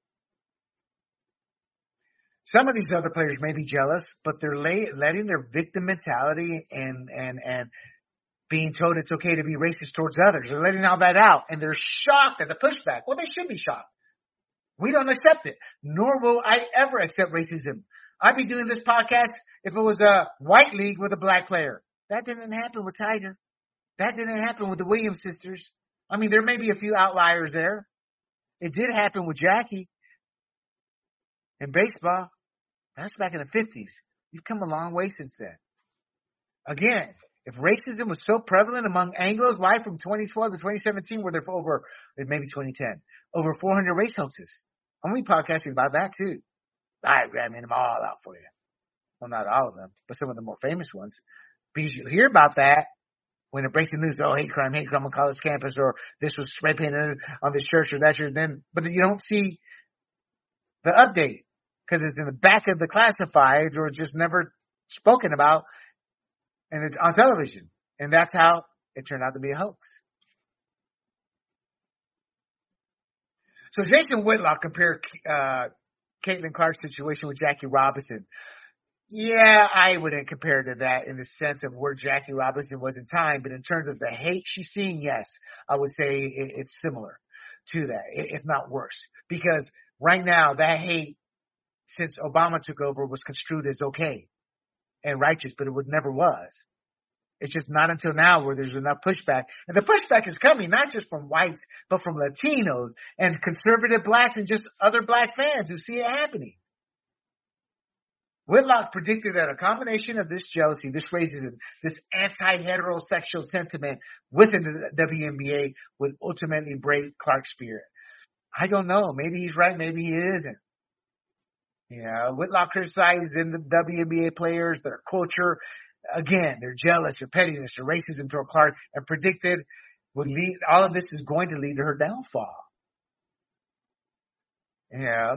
Some of these other players may be jealous, but they're lay, letting their victim mentality and, and, and being told it's okay to be racist towards others. They're letting all that out, and they're shocked at the pushback. Well, they should be shocked. We don't accept it, nor will I ever accept racism. I'd be doing this podcast if it was a white league with a black player. That didn't happen with Tiger. That didn't happen with the Williams sisters. I mean, there may be a few outliers there. It did happen with Jackie in baseball. That's back in the fifties. You've come a long way since then. Again, if racism was so prevalent among Anglos, why from twenty twelve to twenty seventeen were there for over, maybe twenty ten, over four hundred race hoaxes? I'm going to be podcasting about that too. Diagramming them all out for you. Well, not all of them, but some of the more famous ones. Because you hear about that when it breaks the news. Oh, hate crime, hate crime on college campus, or this was spray painted on this church or that church. Then, but you don't see the update because it's in the back of the classifieds or it's just never spoken about, and it's on television. And that's how it turned out to be a hoax. So Jason Whitlock compared uh, Caitlin Clark's situation with Jackie Robinson. Yeah, I wouldn't compare to that in the sense of where Jackie Robinson was in time, but in terms of the hate she's seeing, yes, I would say it, it's similar to that, if not worse. Because right now, that hate, since Obama took over, was construed as okay and righteous, but it was, never was. It's just not until now where there's enough pushback. And the pushback is coming not just from whites, but from Latinos and conservative blacks and just other black fans who see it happening. Whitlock predicted that a combination of this jealousy, this racism, this anti-heterosexual sentiment within the W N B A would ultimately break Clark's spirit. I don't know. Maybe he's right. Maybe he isn't. Yeah, Whitlock criticized in the W N B A players, their culture. Again, their jealous, their pettiness, their racism toward Clark, and predicted would lead, all of this is going to lead to her downfall. Yeah.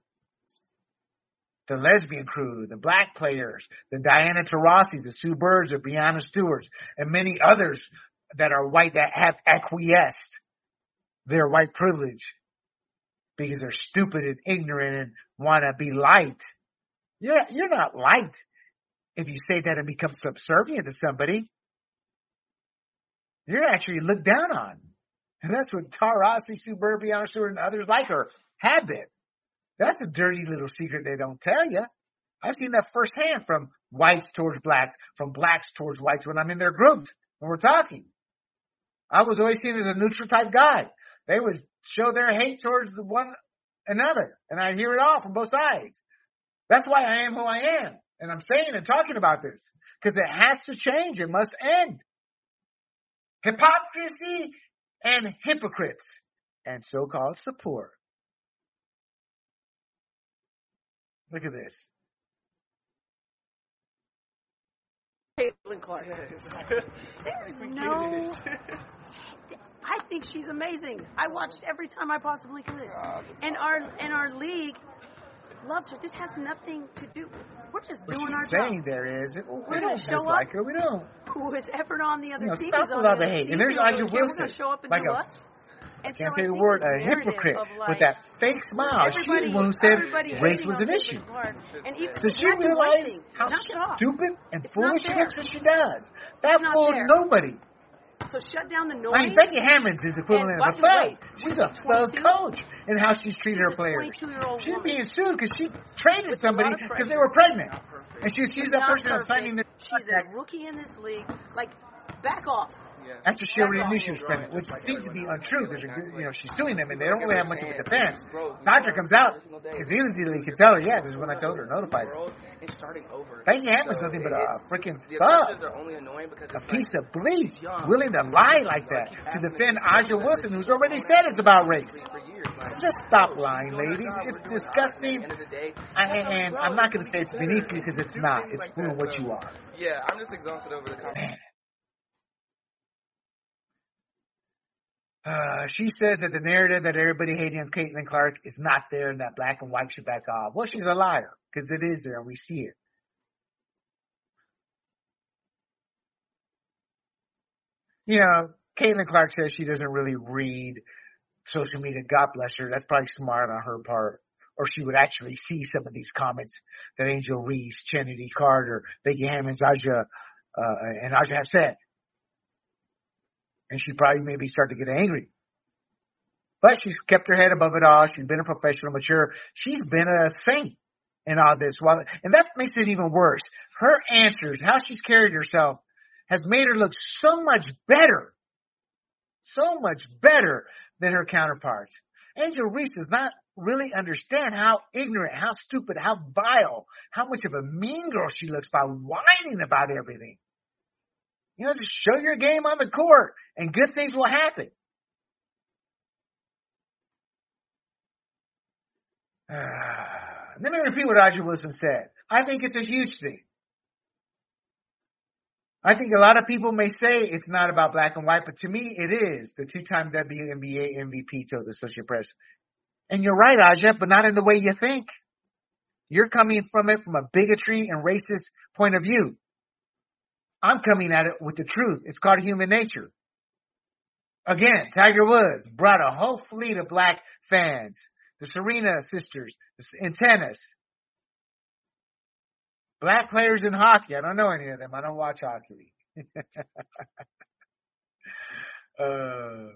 The lesbian crew, the black players, the Diana Taurasi's, the Sue Birds, the Breanna Stewarts, and many others that are white that have acquiesced their white privilege because they're stupid and ignorant and want to be liked. You're, you're not liked if you say that and become subservient to somebody. You're actually looked down on. And that's what Taurasi, Sue Bird, Breanna Stewart, and others like her have been. That's a dirty little secret they don't tell you. I've seen that firsthand from whites towards blacks, from blacks towards whites when I'm in their groups and we're talking. I was always seen as a neutral type guy. They would show their hate towards the one another, and I hear it all from both sides. That's why I am who I am, and I'm saying and talking about this because it has to change. It must end. Hypocrisy and hypocrites and so-called support. Look at this. Caitlin Clark. There's no. I think she's amazing. I watched every time I possibly could. And our and our league, loves her. This has nothing to do. We're just what doing she's our saying job. there is, well, we We're don't gonna show dislike up. her. We don't. Who is ever on the other You know, team? stop is on with all the the other hate. team. And there's We don't A'ja really care. We're Wilson, gonna show up and like do a, us. And can't so say I the think word, this a hypocrite of like, with that fake smile. She's the one who said race was an issue. And even Does she black and white realize thing, how knock it off. stupid and It's foolish not she looks fair. when she does? That not fooled fair. nobody. So shut down the noise. I mean, Becky Hammonds is equivalent And of a by the thug. way, She's she's a thug twenty-two. coach in how she's treated She's her a players. twenty-two-year-old She's woman. being sued because she traded With a somebody lot of because they pressure. were pregnant. And she accused that Not person of perfect. signing their She's contract a rookie in this league. Like, back off. after she already knew she was pregnant, which seems to be untrue because you know she's suing them and they don't really have much of a defense. Doctor comes out because easily can tell her, yeah, this is when I told her, notified her. Becky Hammonds nothing but a freaking thug, a piece of bleach, willing to lie like that to defend A'ja Wilson, who's already said it's about race. Just stop lying, ladies. It's disgusting. I, and I'm not going to say it's beneath you because it's not. It's who and what you are. Yeah, I'm just exhausted over the conversation. Uh, she says that the narrative that everybody hating on Caitlin Clark is not there and that black and white should back off. Well, she's a liar because it is there and we see it. You know, Caitlin Clark says she doesn't really read social media. God bless her. That's probably smart on her part. Or she would actually see some of these comments that Angel Reese, Chennedy Carter, Becky Hammonds, A'ja, uh, and A'ja have said. And she probably maybe start to get angry. But she's kept her head above it all. She's been a professional, mature. She's been a saint in all this. And that makes it even worse. Her answers, how she's carried herself, has made her look so much better. So much better than her counterparts. Angel Reese does not really understand how ignorant, how stupid, how vile, how much of a mean girl she looks by whining about everything. You know, just show your game on the court and good things will happen. Uh, let me repeat what A'ja Wilson said. I think it's a huge thing. I think a lot of people may say it's not about black and white, but to me it is. The two-time W N B A M V P told the Associated Press. And you're right, A'ja, but not in the way you think. You're coming from it from a bigotry and racist point of view. I'm coming at it with the truth. It's called human nature. Again, Tiger Woods brought a whole fleet of black fans. The Serena sisters in tennis. Black players in hockey. I don't know any of them. I don't watch hockey. uh,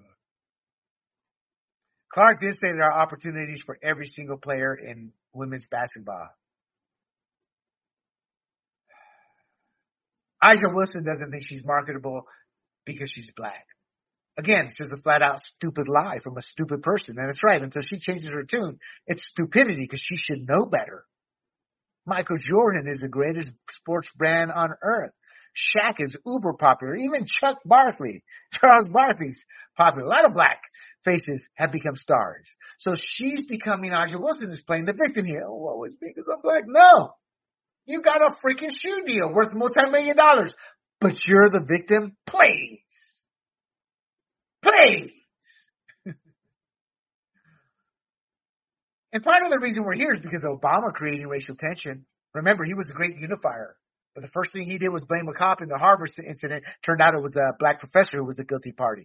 Clark did say there are opportunities for every single player in women's basketball. A'ja Wilson doesn't think she's marketable because she's black. Again, it's just a flat out stupid lie from a stupid person. And that's right. Until she changes her tune, it's stupidity because she should know better. Michael Jordan is the greatest sports brand on earth. Shaq is uber popular. Even Chuck Barkley, Charles Barkley's popular. A lot of black faces have become stars. So she's becoming, A'ja Wilson is playing the victim here. Oh, what was me because I'm black? No. You got a freaking shoe deal worth multi-million dollars. But you're the victim? Please. Please. And part of the reason we're here is because of Obama creating racial tension. Remember, he was a great unifier. But the first thing he did was blame a cop in the Harvard incident. Turned out it was a black professor who was the guilty party.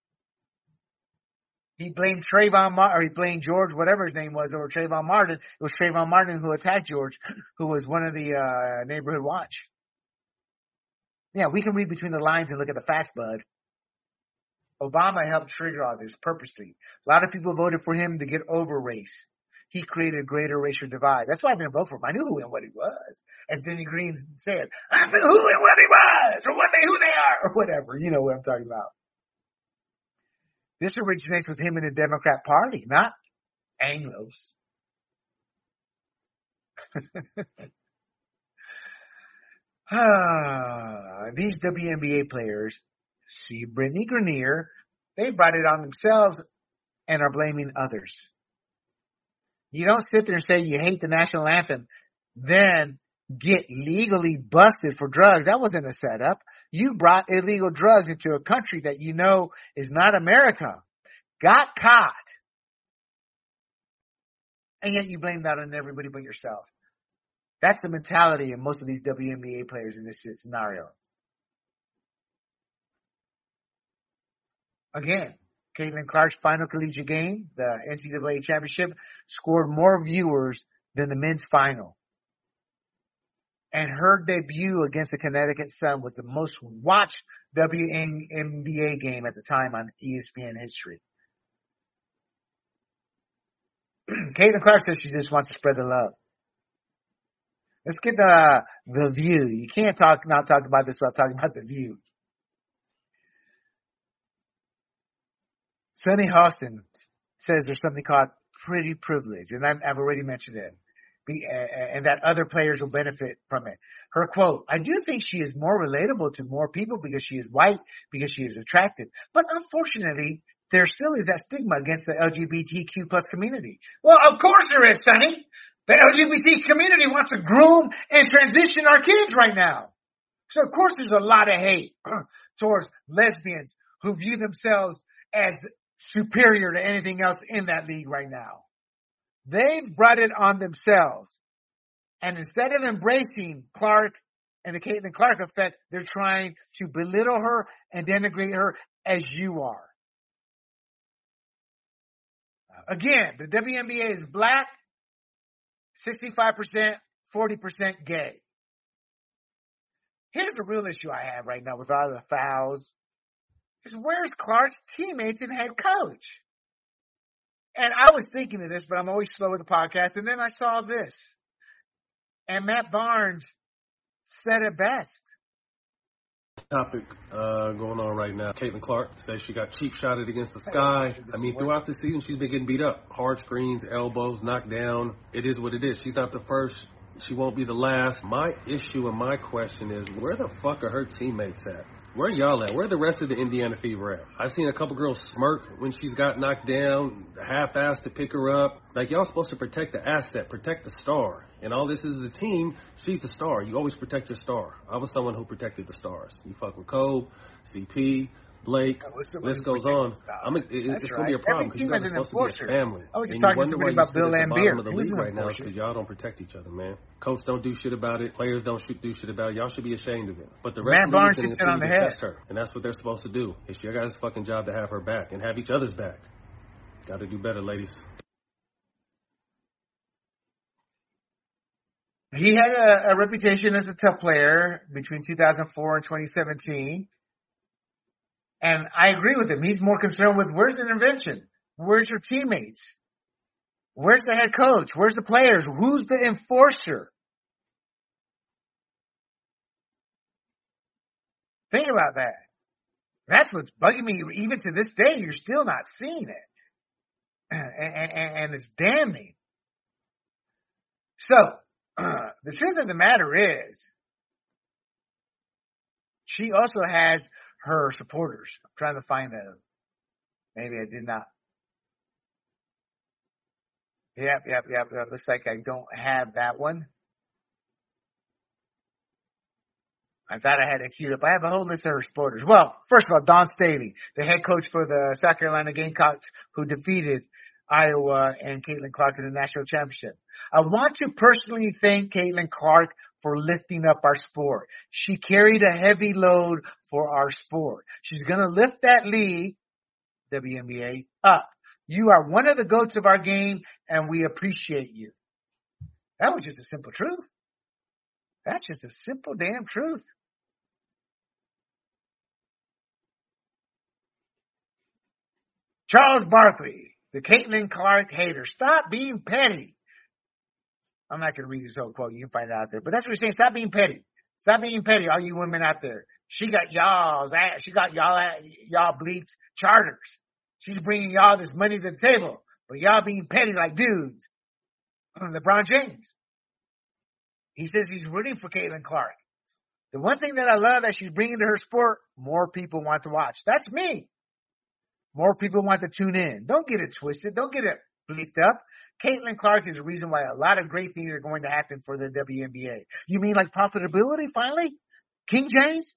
He blamed Trayvon Martin, or he blamed George, whatever his name was, over Trayvon Martin. It was Trayvon Martin who attacked George, who was one of the uh neighborhood watch. Yeah, we can read between the lines and look at the facts, bud. Obama helped trigger all this purposely. A lot of people voted for him to get over race. He created a greater racial divide. That's why I didn't vote for him. I knew who and what he was. As Denny Green said, I knew who and what he was, or what they, who they are, or whatever. You know what I'm talking about. This originates with him in the Democrat Party, not Anglos. ah, these W N B A players, see Brittany Grenier, they brought it on themselves and are blaming others. You don't sit there and say you hate the national anthem, then get legally busted for drugs. That wasn't a setup. You brought illegal drugs into a country that you know is not America. Got caught. and yet you blame that on everybody but yourself. That's the mentality of most of these W N B A players in this scenario. Again, Caitlin Clark's final collegiate game, the N C double A championship, scored more viewers than the men's final. And her debut against the Connecticut Sun was the most watched W N B A game at the time on E S P N history. Caitlin Clark says she just wants to spread the love. Let's get the the View. You can't talk not talk about this without talking about the View. Sunny Hostin says there's something called pretty privilege, and I've, I've already mentioned it, Be, uh, and that other players will benefit from it. Her quote, I do think she is more relatable to more people because she is white, because she is attractive. But unfortunately, there still is that stigma against the L G B T Q plus community. Well, of course there is, Sonny. The L G B T community wants to groom and transition our kids right now. So of course there's a lot of hate towards lesbians who view themselves as superior to anything else in that league right now. They've brought it on themselves. And instead of embracing Clark and the Caitlin Clark effect, they're trying to belittle her and denigrate her as you are. Again, the W N B A is black, sixty-five percent, forty percent gay. Here's the real issue I have right now with all the fouls. Is where's Clark's teammates and head coach? And I was thinking of this, but I'm always slow with the podcast. And then I saw this. And Matt Barnes said it best. Topic uh, going on right now. Caitlin Clark today, she got cheap shotted against the sky. I mean, throughout the season, she's been getting beat up. Hard screens, elbows, knocked down. It is what it is. She's not the first. She won't be the last. My issue and my question is, where the fuck are her teammates at? Where y'all at? Where the rest of the Indiana Fever at? I've seen a couple girls smirk when she's got knocked down, half-assed to pick her up. Like, y'all supposed to protect the asset, protect the star. And all this is a team. She's the star. You always protect your star. I was someone who protected the stars. You fuck with Cole, C P, Blake, list goes on. I'm a, it, it's going to be a problem because you guys are supposed to be a family. I was just and talking you wonder to why somebody you about sit Bill at the Lambier. bottom of the league right now because y'all don't protect each other, man. Coach don't do shit about it. Players don't shoot, do shit about it. Y'all should be ashamed of it. But the rest Matt of the Barnes league hits it on the head. her, and that's what they're supposed to do. It's your guys' fucking job to have her back and have each other's back. Got to do better, ladies. He had a, a reputation as a tough player between two thousand four and twenty seventeen. And I agree with him. He's more concerned with where's the intervention? Where's your teammates? Where's the head coach? Where's the players? Who's the enforcer? Think about that. That's what's bugging me. Even to this day, you're still not seeing it. And, and, and it's damning. So, uh, the truth of the matter is, she also has her supporters. I'm trying to find a, maybe I did not. Yep, yep, yep, yep. Looks like I don't have that one. I thought I had it queued up. I have a whole list of her supporters. Well, first of all, Dawn Staley, the head coach for the South Carolina Gamecocks, who defeated Iowa and Caitlin Clark in the national championship. I want to personally thank Caitlin Clark for lifting up our sport. She carried a heavy load for our sport. She's going to lift that league, W N B A, up. You are one of the goats of our game, and we appreciate you. That was just a simple truth. That's just a simple damn truth. Charles Barkley, the Caitlin Clark hater. Stop being petty. I'm not going to read this whole quote. You can find it out there. But that's what he's saying. Stop being petty. Stop being petty, all you women out there. She got y'all's, she got y'all, y'all bleeps charters. She's bringing y'all this money to the table. But y'all being petty like dudes. LeBron James. He says he's rooting for Caitlin Clark. The one thing that I love that she's bringing to her sport, more people want to watch. That's me. More people want to tune in. Don't get it twisted. Don't get it bleeped up. Caitlin Clark is the reason why a lot of great things are going to happen for the W N B A. You mean like profitability finally? King James?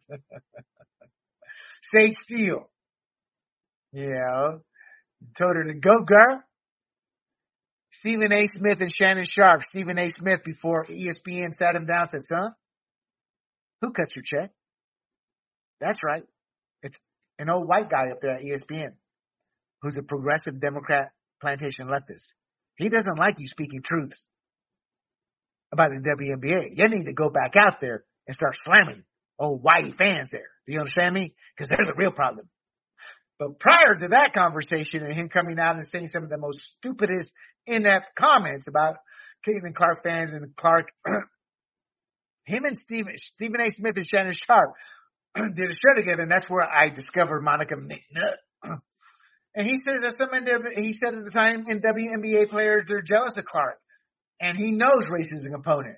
Sage Steele. Yeah. Told her to go, girl. Stephen A. Smith and Shannon Sharpe. Stephen A. Smith, before E S P N sat him down, said, son, who cuts your check? That's right. It's an old white guy up there at E S P N who's a progressive Democrat plantation leftist. He doesn't like you speaking truths about the W N B A. You need to go back out there and start slamming old whitey fans there. Do you understand me? Because they're the real problem. But prior to that conversation and him coming out and saying some of the most stupidest, inept comments about Caitlin Clark fans and Clark, him and Stephen, Stephen A. Smith and Shannon Sharpe did a show together, and that's where I discovered Monica McNutt. And he says that some, he said at the time in W N B A players, they're jealous of Clark. And he knows race is a component.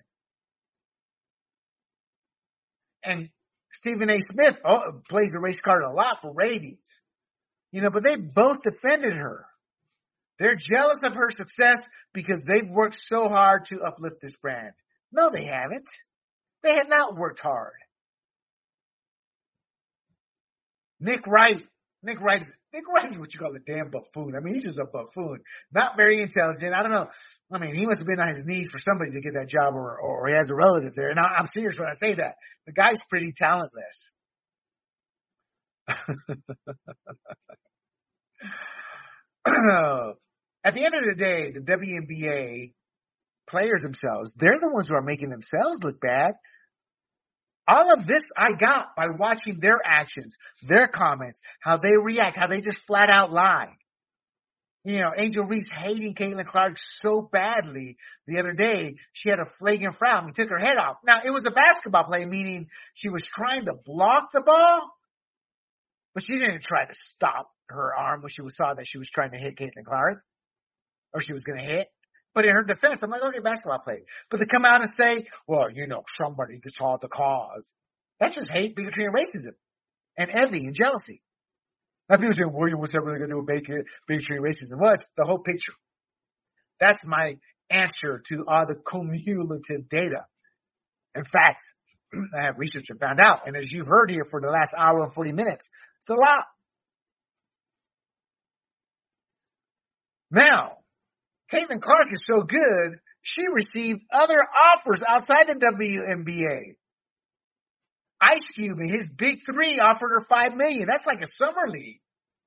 And Stephen A. Smith oh, plays the race card a lot for ratings. You know, but they both defended her. They're jealous of her success because they've worked so hard to uplift this brand. No, they haven't. They have not worked hard. Nick Wright. Nick Wright is, Nick Wright is what you call a damn buffoon. I mean, he's just a buffoon. Not very intelligent. I don't know. I mean, he must have been on his knees for somebody to get that job, or, or he has a relative there. And I, I'm serious when I say that. The guy's pretty talentless. At the end of the day, the W N B A players themselves, they're the ones who are making themselves look bad. All of this I got by watching their actions, their comments, how they react, how they just flat out lie. You know, Angel Reese hating Caitlin Clark so badly the other day, she had a flagrant foul and took her head off. Now, it was a basketball play, meaning she was trying to block the ball, but she didn't try to stop her arm when she was, saw that she was trying to hit Caitlin Clark, or she was going to hit. But in her defense, I'm like, okay, basketball play. But to come out and say, well, you know, somebody saw the cause. That's just hate, bigotry, and racism. And envy and jealousy. Now people say, well, what's that really going to do with bigotry and racism? Well, it's the whole picture. That's my answer to all the cumulative data. In fact, I have researched and found out. And as you've heard here for the last hour and forty minutes, it's a lot. Now, Caitlin Clark is so good, she received other offers outside the W N B A. Ice Cube and his big three offered her five million dollars. That's like a summer league.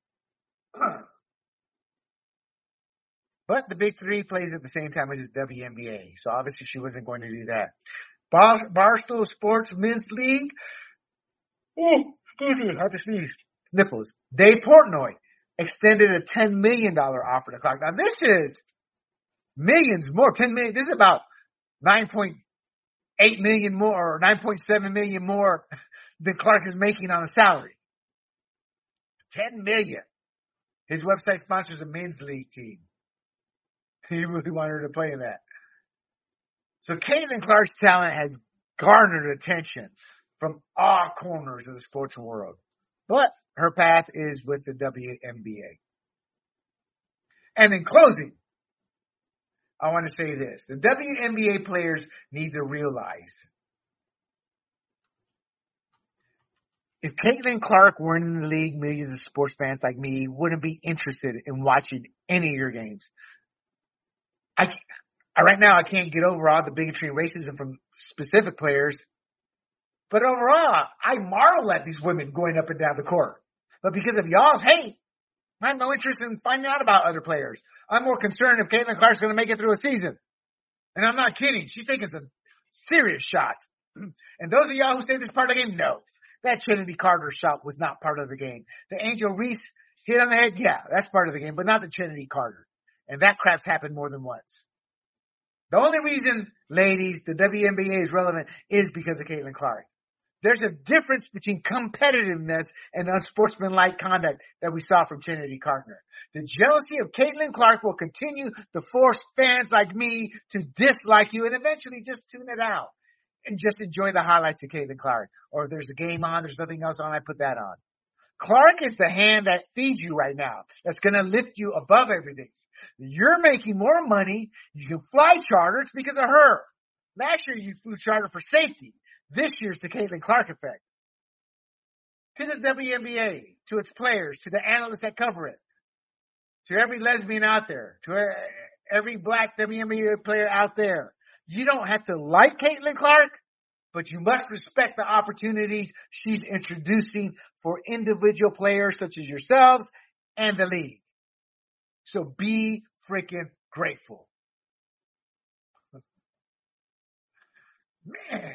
But the big three plays at the same time as the W N B A. So obviously she wasn't going to do that. Bar- Barstool Sports Men's League. Oh, excuse me, I have to sneeze. Sniffles. Dave Portnoy extended a ten million dollars offer to Clark. Now this is millions more, ten million. This is about nine point eight million more, or nine point seven million more than Clark is making on a salary. ten million. His website sponsors a men's league team. He really wanted her to play in that. So Caitlin Clark's talent has garnered attention from all corners of the sports world. But her path is with the W N B A. And in closing, I want to say this. The W N B A players need to realize if Caitlin Clark weren't in the league, millions of sports fans like me wouldn't be interested in watching any of your games. I, I right now I can't get over all the bigotry and racism from specific players. But overall, I marvel at these women going up and down the court. But because of y'all's hate, I have no interest in finding out about other players. I'm more concerned if Caitlin Clark's going to make it through a season. And I'm not kidding. She's taking some serious shots. And those of y'all who say this is part of the game, no. That Trinity Carter shot was not part of the game. The Angel Reese hit on the head, yeah, that's part of the game, but not the Trinity Carter. And that crap's happened more than once. The only reason, ladies, the W N B A is relevant is because of Caitlin Clark. There's a difference between competitiveness and unsportsmanlike conduct that we saw from Trinity Carter. The jealousy of Caitlin Clark will continue to force fans like me to dislike you and eventually just tune it out and just enjoy the highlights of Caitlin Clark. Or if there's a game on, there's nothing else on, I put that on. Clark is the hand that feeds you right now. That's going to lift you above everything. You're making more money. You can fly charter. It's because of her. Last year you flew charter for safety. This year's the Caitlin Clark effect. To the W N B A, to its players, to the analysts that cover it, to every lesbian out there, to every black W N B A player out there. You don't have to like Caitlin Clark, but you must respect the opportunities she's introducing for individual players such as yourselves and the league. So be freaking grateful. Man,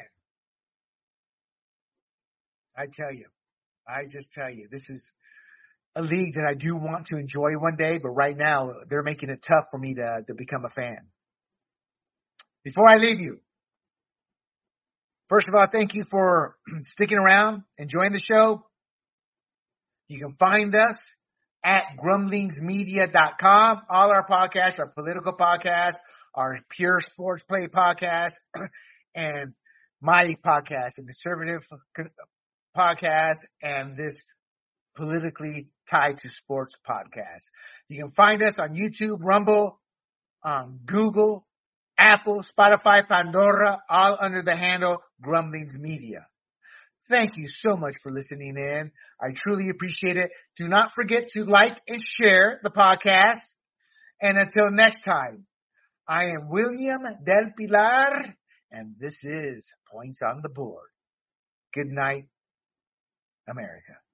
I tell you, I just tell you, this is a league that I do want to enjoy one day, but right now they're making it tough for me to, to become a fan. Before I leave you, first of all, thank you for sticking around, enjoying the show. You can find us at grumblings media dot com. All our podcasts, our political podcasts, our pure sports play podcast, and my podcast, a conservative podcast, and this politically tied to sports podcast. You can find us on YouTube, Rumble, um, Google, Apple, Spotify, Pandora, all under the handle Grumblings Media. Thank you so much for listening in. I truly appreciate it. Do not forget to like and share the podcast. And until next time, I am William Del Pilar, and this is Points on the Board. Good night, America.